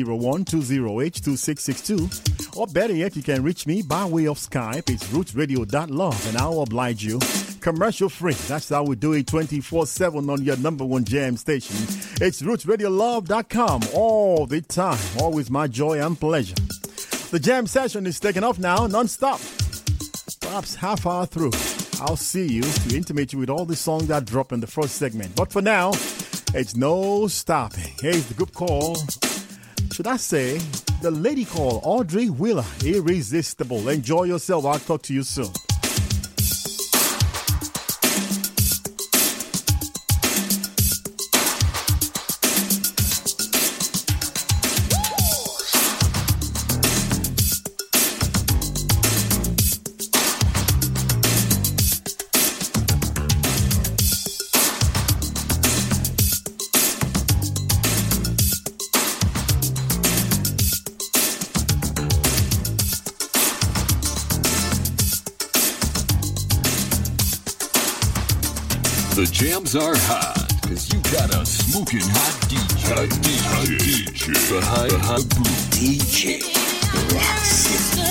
301-208-2662. Or better yet, you can reach me by way of Skype. It's rootsradio.love, and I'll oblige you. Commercial free. That's how we do it 24/7 on your number one jam station. It's rootsradiolove.com all the time. Always my joy and pleasure. The jam session is taking off now, non-stop. Perhaps half hour through. I'll see you to intimate you with all the songs that drop in the first segment. But for now, it's no stopping. Here's the group call. Should I say, the lady called Audrey Wheeler. Irresistible. Enjoy yourself. I'll talk to you soon. The jams are hot, because Smoking hot DJ. Behind the booth. DJ Rock City.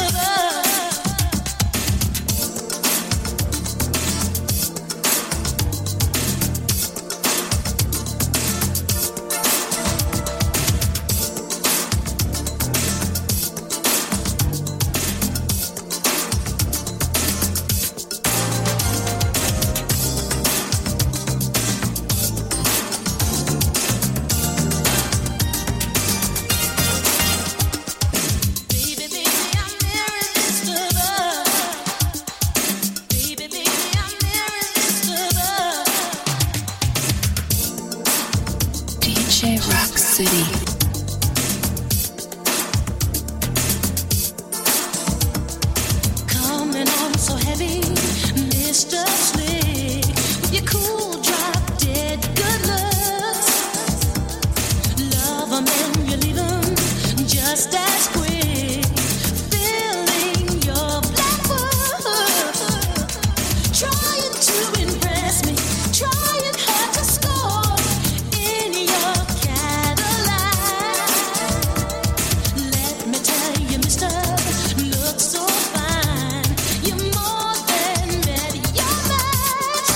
Rock City. Coming on so heavy, Mr. Slick, with your cool drop dead good looks. Love 'em and you leave 'em just as quick. Filling your black book, trying to impress me, trying hard to score in your Cadillac. Let me tell you, mister, look so fine. You're more than ready, you're match.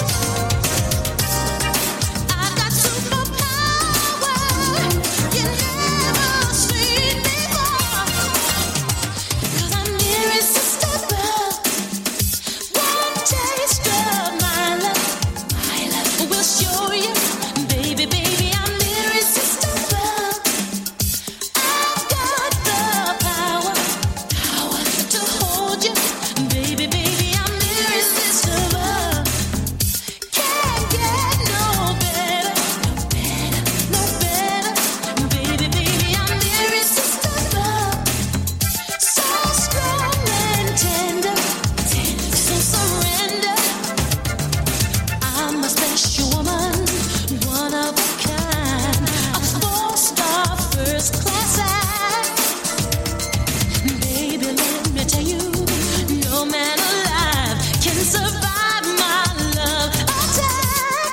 I've got superpower you never seen before. 'Cause I'm irresistible. One taste of my love will show you, baby, baby, I'm irresistible. I've got the power to hold you, baby, baby, I'm irresistible. Can't get no better, no better, baby, baby, I'm irresistible. So strong and tender, so surrender. I'm a special woman, one of a kind, a 4-star first class act. Baby, let me tell you, no man alive can survive my love attack.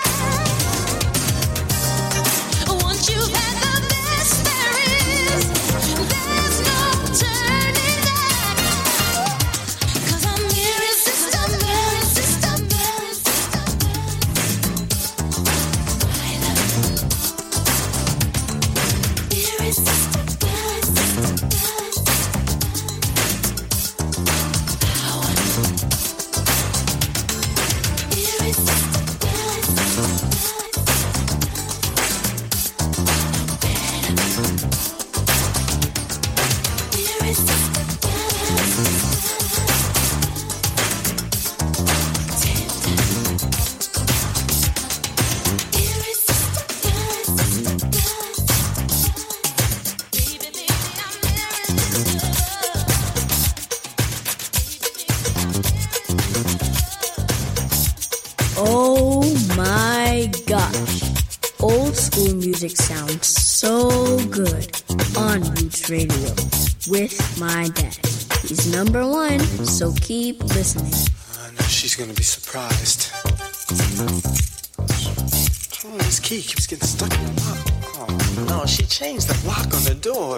Once you've had the best there is, there's no turning back. 'Cause I'm irresistible, irresistible. Oh my gosh. Old school music sounds so good on Roots Radio with my dad. He's number one, so keep listening. I know she's gonna be surprised. Oh, this key keeps getting stuck in the lock. Oh no, she changed the lock on the door.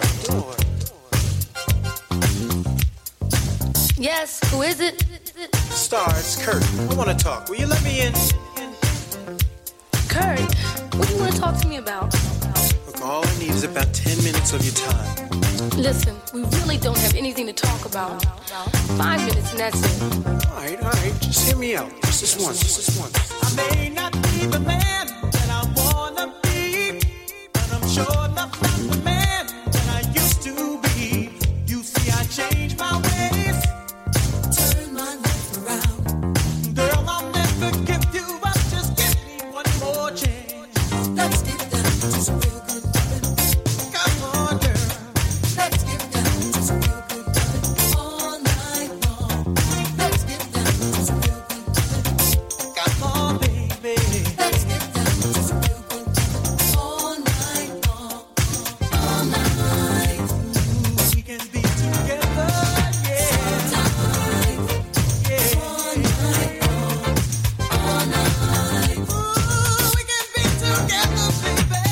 Yes, who is it? Star, it's Kurt. I want to talk. Will you let me in? Kurt, what do you want to talk to me about? Look, all I need is about 10 minutes of your time. Listen, we really don't have anything to talk about. 5 minutes and that's it. All right. Just hear me out. Just this once. I may not be the man that I wanna be, but I'm sure not the man that I used to be. You see, I changed my ways, turn my life around. Girl, I'll never give you up. Just give me one more chance. Let's get down to some real good loving. Come on, girl. Let's get down to some real good loving all night long. Let's get down to some real good loving. Come on, baby. Let's get down to some real good loving all night long. All night. We can be together, yeah. Tonight. Yeah. All night long. All night. Ooh, we can be together, baby.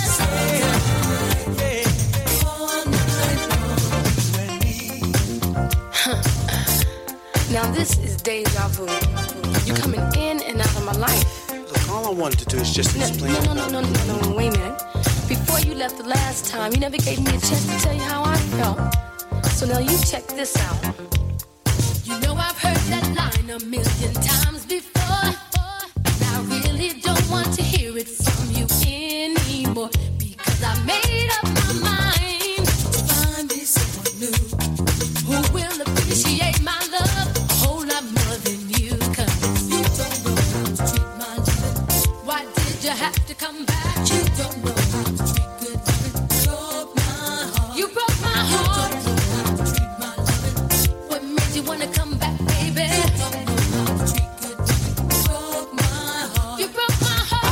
deja vu. You coming in and out of my life. Look, all I wanted to do is just explain. No, wait a minute. Before you left the last time, you never gave me a chance to tell you how I felt. So now you check this out. You know I've heard that line a million times before. And I really don't want to hear it from you anymore. Because I made up my mind to find me someone new who will appreciate my love a whole lot more than you. Cause you don't know how to treat my loving. Why did you have to come back? You don't know how to treat good loving. Broke my heart. You broke my heart. You don't know how to treat my loving. What made you wanna come back, baby? You don't know how to treat good loving. Broke my heart. You broke my heart.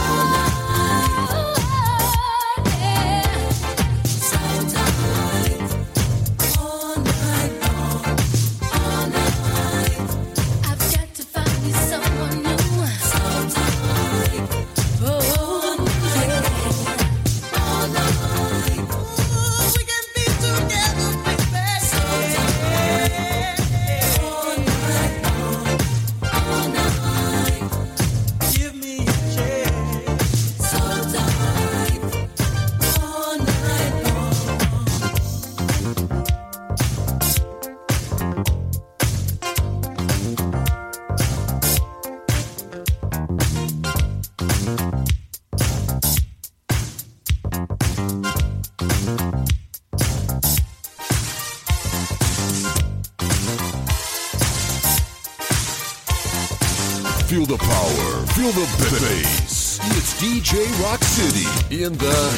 Feel the power, feel the bass. It's DJ Rock City in the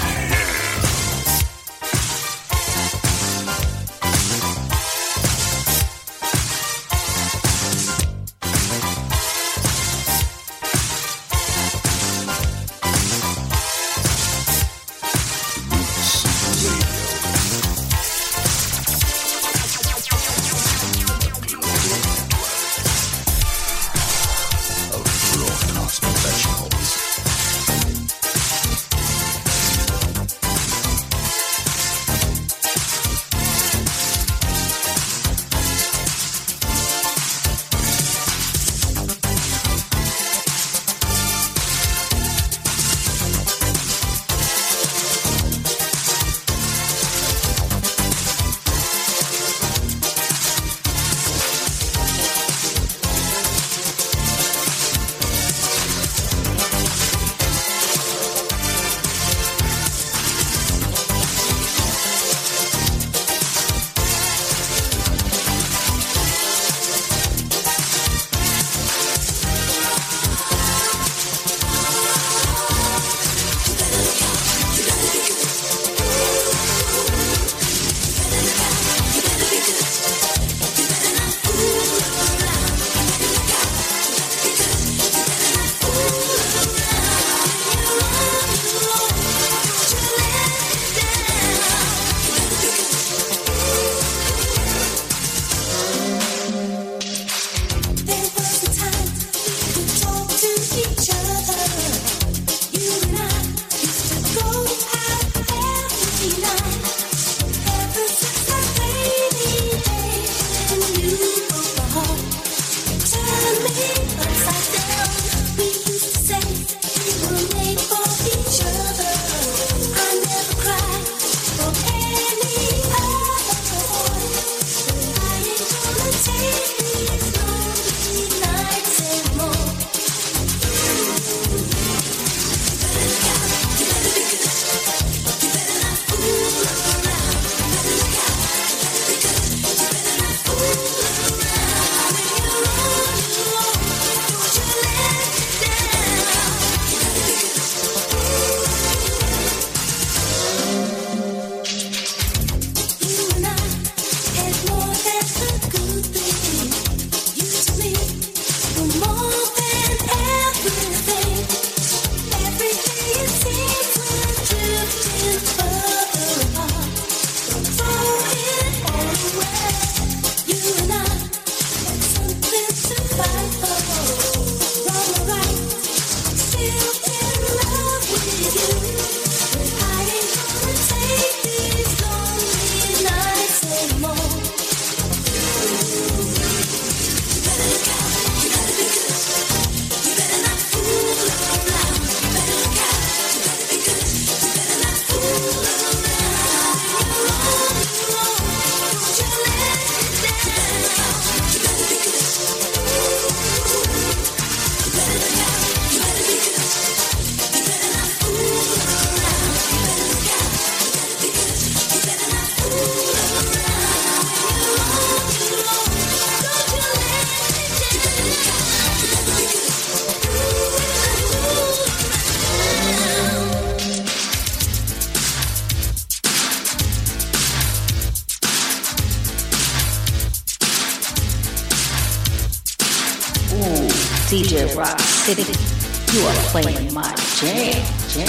DJ Rock City. You are playing my jam.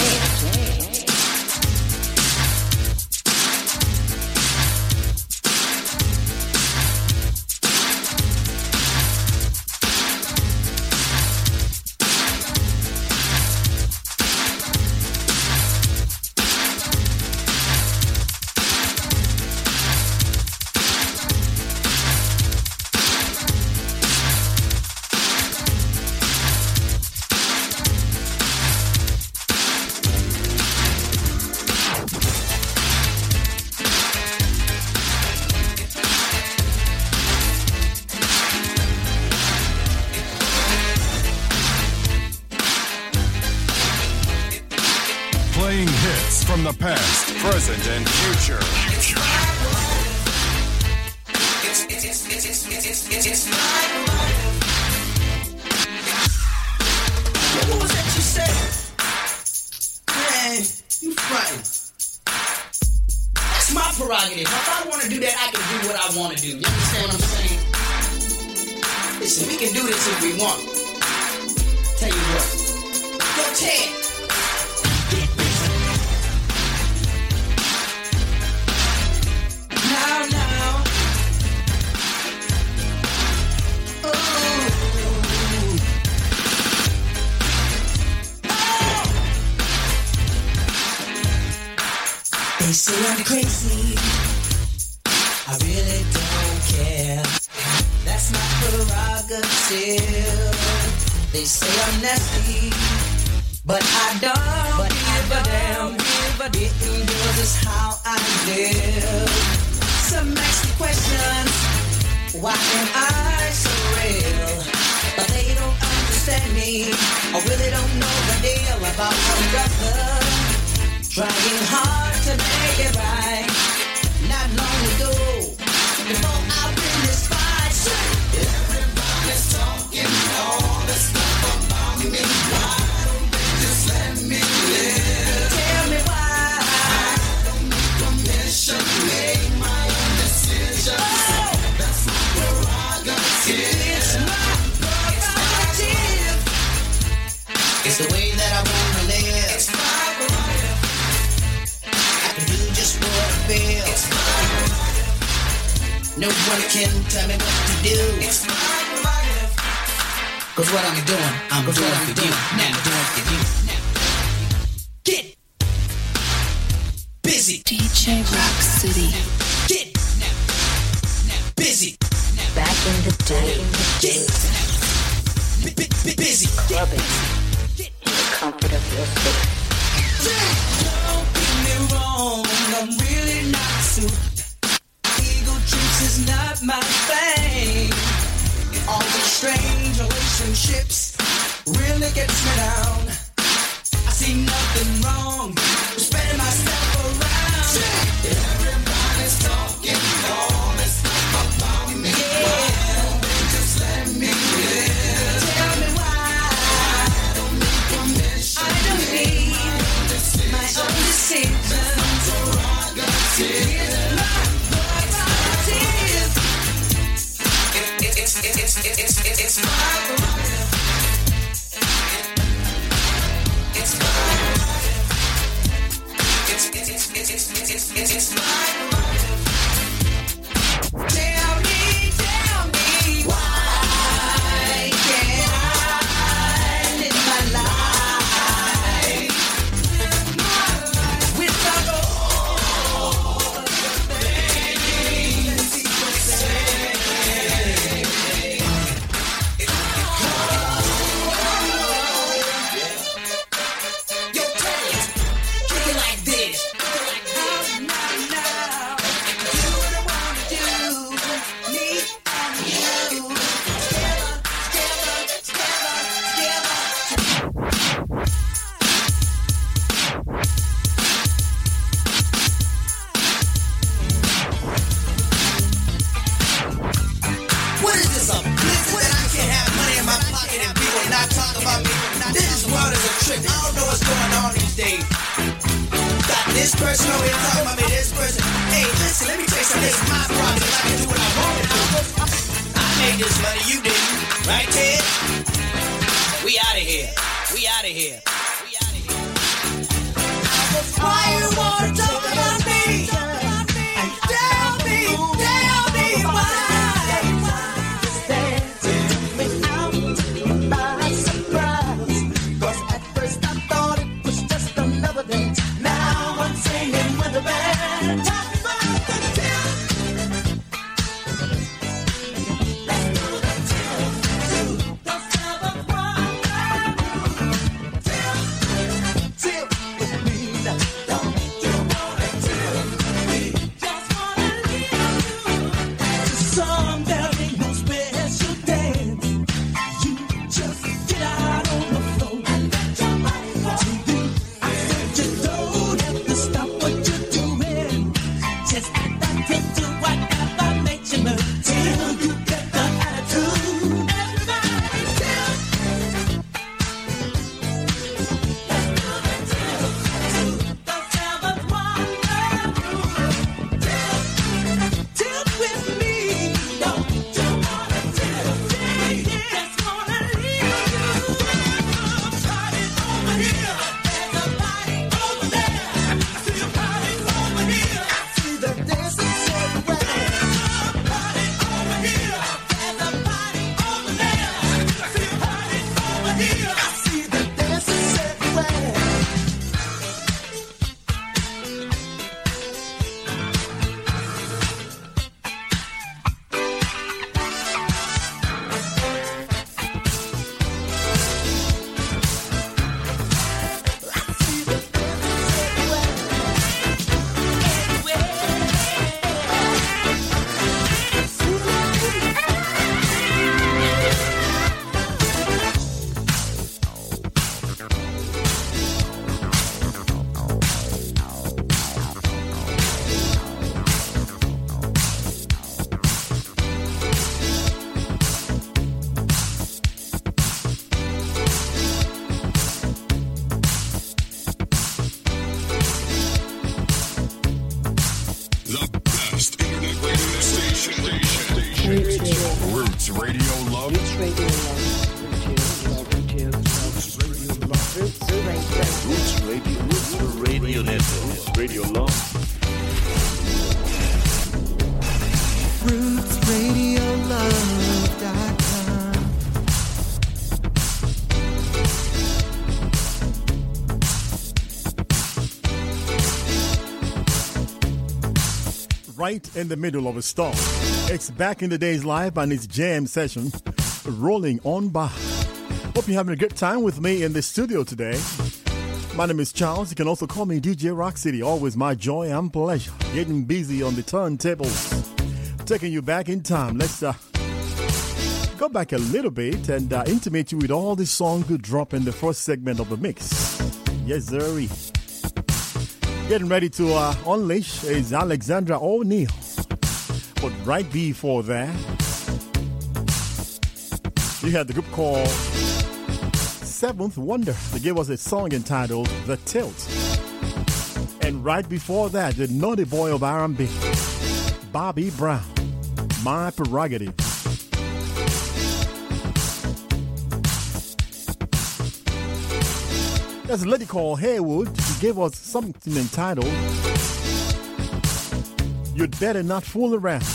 Playing hits from the past, present, and future. What was that you said? Man, you frontin'. That's my prerogative. If I want to do that, I can do what I want to do. You understand what I'm saying? Listen, we can do this if we want. Tell you what. Yo, Ted. Now. Oh. They say I'm crazy. I really don't care. That's my prerogative. They say I'm nasty, but I don't give a damn. This is how I live. Some ask me questions. Why am I so real? But they don't understand me. I really don't know the deal about my brother. Trying hard to make it right. Not long ago, before I win this fight, everybody's talking all this stuff about me. Why don't they just let me live? Tell me why. I don't need permission to make my own decisions. That's my prerogative. It's my prerogative. It's the way that I wanna live. It's my prerogative. I can do just what I feel. It's my prerogative. No one can tell me what to do. It's my prerogative. Cause what I'm doing for you. Now doing for you. Now. Get busy. DJ Rock City. Get busy. Back in the day. Get busy. Clubbing. In the comfort of your sleep. Don't get me wrong, I'm really not suited. Ego trips is not my thing. All these strange relationships really gets me down. I see nothing wrong with spreading myself around. Everybody's talking all this stuff about me. Why don't they just let me live? Tell me why. I don't need permission. I don't need my own decision. It's my prerogative. It's my prerogative. It's my prerogative. It's my prerogative. Tell me why can't I live my life without all the things people say? Yo, Ted, kick it like this. Now, do what I wanna do. Me and you, What is this, a blizzard that I can't have money in my pocket and people not talk about me? This world is a trick. I don't know what's going on these days. Got this person over here talking about me, this person. Hey, listen, let me tell you something. This is my problem. I can do what I want to do. I made this money, you didn't. Right, Ted? We out of here. We out of here. Why you wanna talk about me? And tell me why. Took me out by surprise. 'Cause at first I thought it was just another day. Now I'm singing with the band. Talk about the till. Let's do the till. Let's have a problem. Till with me. Don't you wanna till me? Just wanna leave you to some very no special dance. You just get out on the floor and let your body go. To you, I said you don't have to stop what you're doing. Just get back into whatever makes you move till you get the attitude. Everybody till. Let's have a wonderful till with me. Don't you wanna till me? Just wanna leave you. Party over here. There's a party over there. I see a party over here. I see the dancers everywhere. Party over here. There's a party over there. I see a party over here. I see the dancers everywhere. The best internet radio station. Roots Radio Love. Roots Radio Love. Roots Radio Network. Radio Love. RootsRadioLove.com. Right in the middle of a storm. It's Back in the Days live and it's jam session rolling on by. Hope you're having a good time with me in the studio today. My name is Charles. You can also call me DJ Rock City. Always my joy and pleasure. Getting busy on the turntables. Taking you back in time. Let's go back a little bit and intimate you with all the songs we drop in the first segment of the mix. Yes, sir. Getting ready to unleash is Alexandra O'Neal. But right before that, you had the group called Seventh Wonder. They gave us a song entitled The Tilt. And right before that, the naughty boy of R&B, Bobby Brown, My Prerogative. There's a lady called Haywood. She gave us something entitled You'd Better Not Fool Around.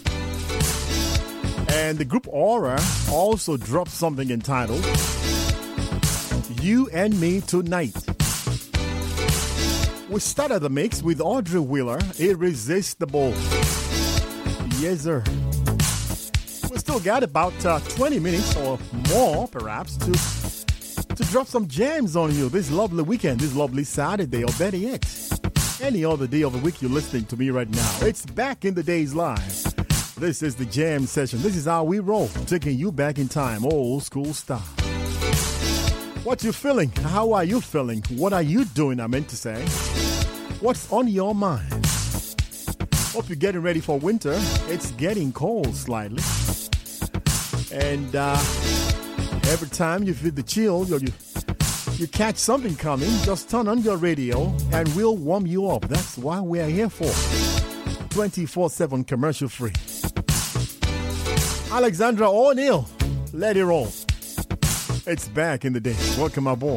And the group Aura also dropped something entitled You and Me Tonight. We started the mix with Audrey Wheeler, Irresistible. Yes, sir. We still got about 20 minutes or more, perhaps, to drop some jams on you this lovely weekend, this lovely Saturday, or better yet, any other day of the week you're listening to me right now. It's Back in the Days live. This is the jam session. This is how we roll, taking you back in time, old school style. What you feeling? How are you feeling? What are you doing, I meant to say? What's on your mind? Hope you're getting ready for winter. It's getting cold slightly. And every time you feel the chill, you catch something coming, just turn on your radio and we'll warm you up. That's why we're here for. 24/7 commercial free. Alexandra O'Neal, let it roll. It's Back in the Day. Welcome aboard.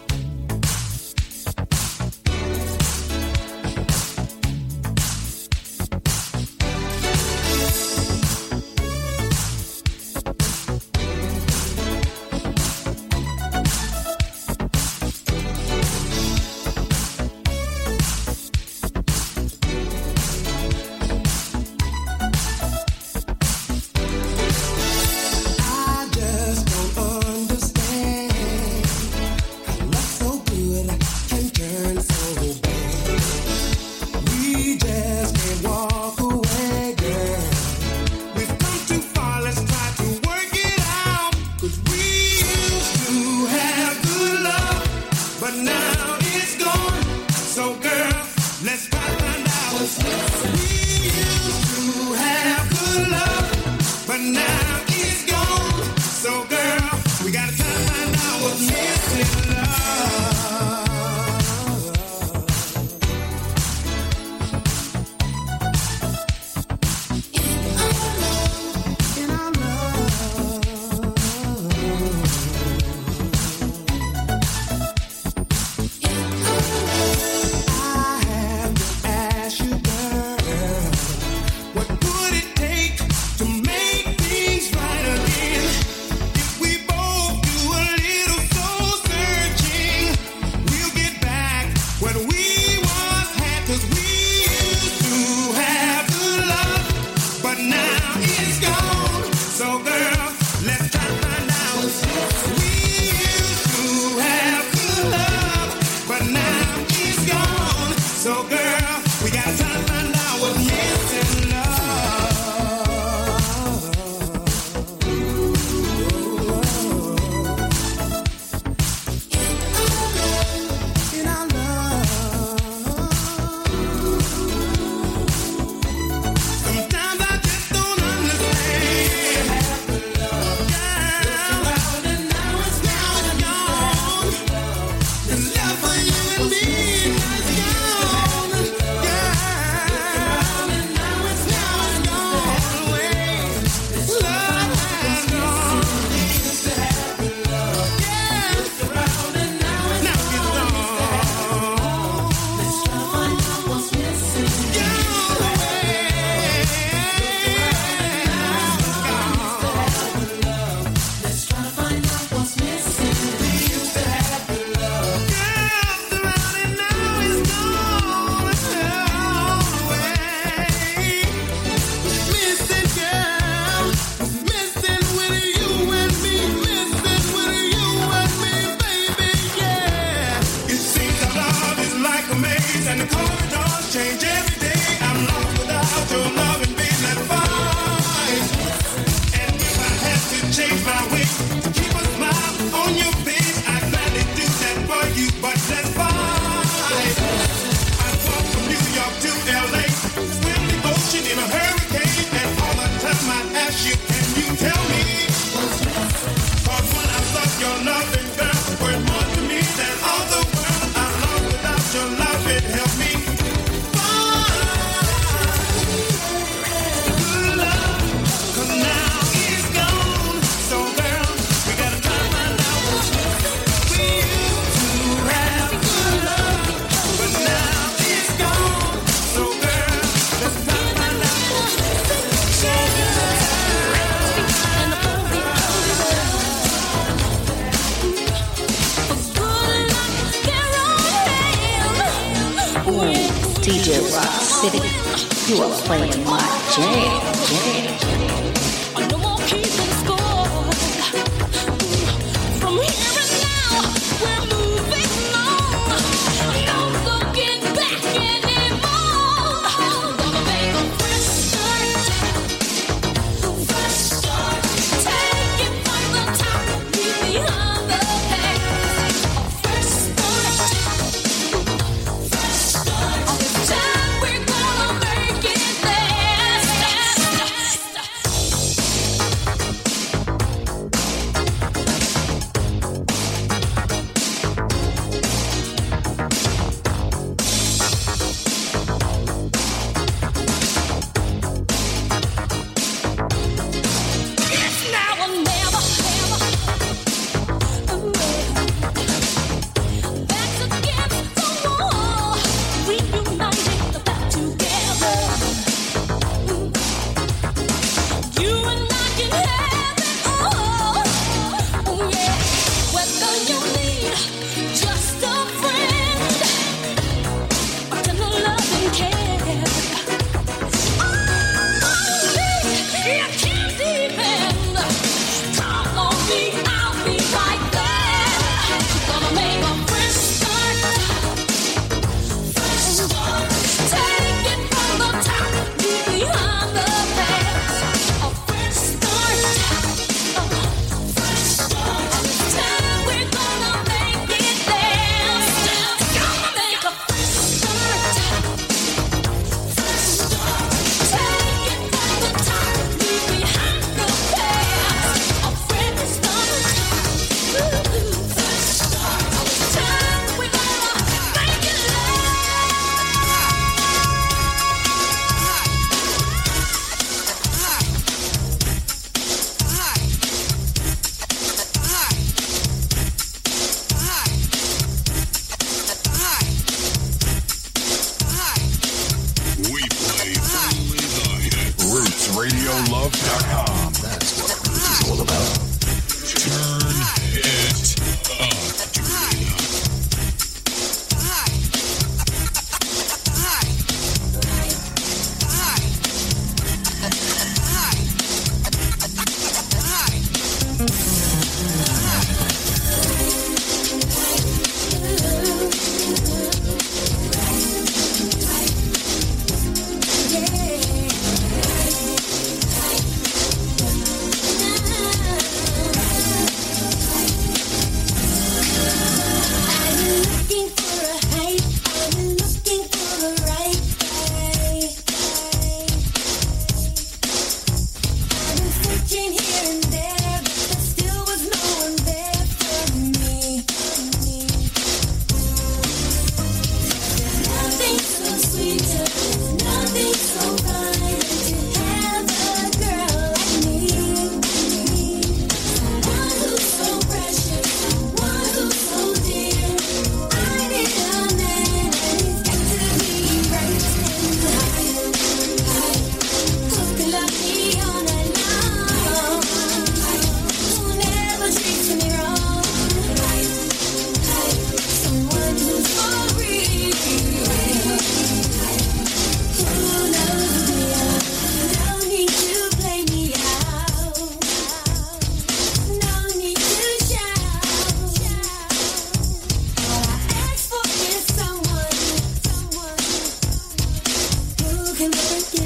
DJ Rock City, you are playing my jam. No more keeping score. From here and now, we're moving on. No looking back anymore. Gonna make a fresh start. Fresh start. Take it from the top, leave behind the past. A fresh start. Fresh start. All the time we're gonna make it last. can break it.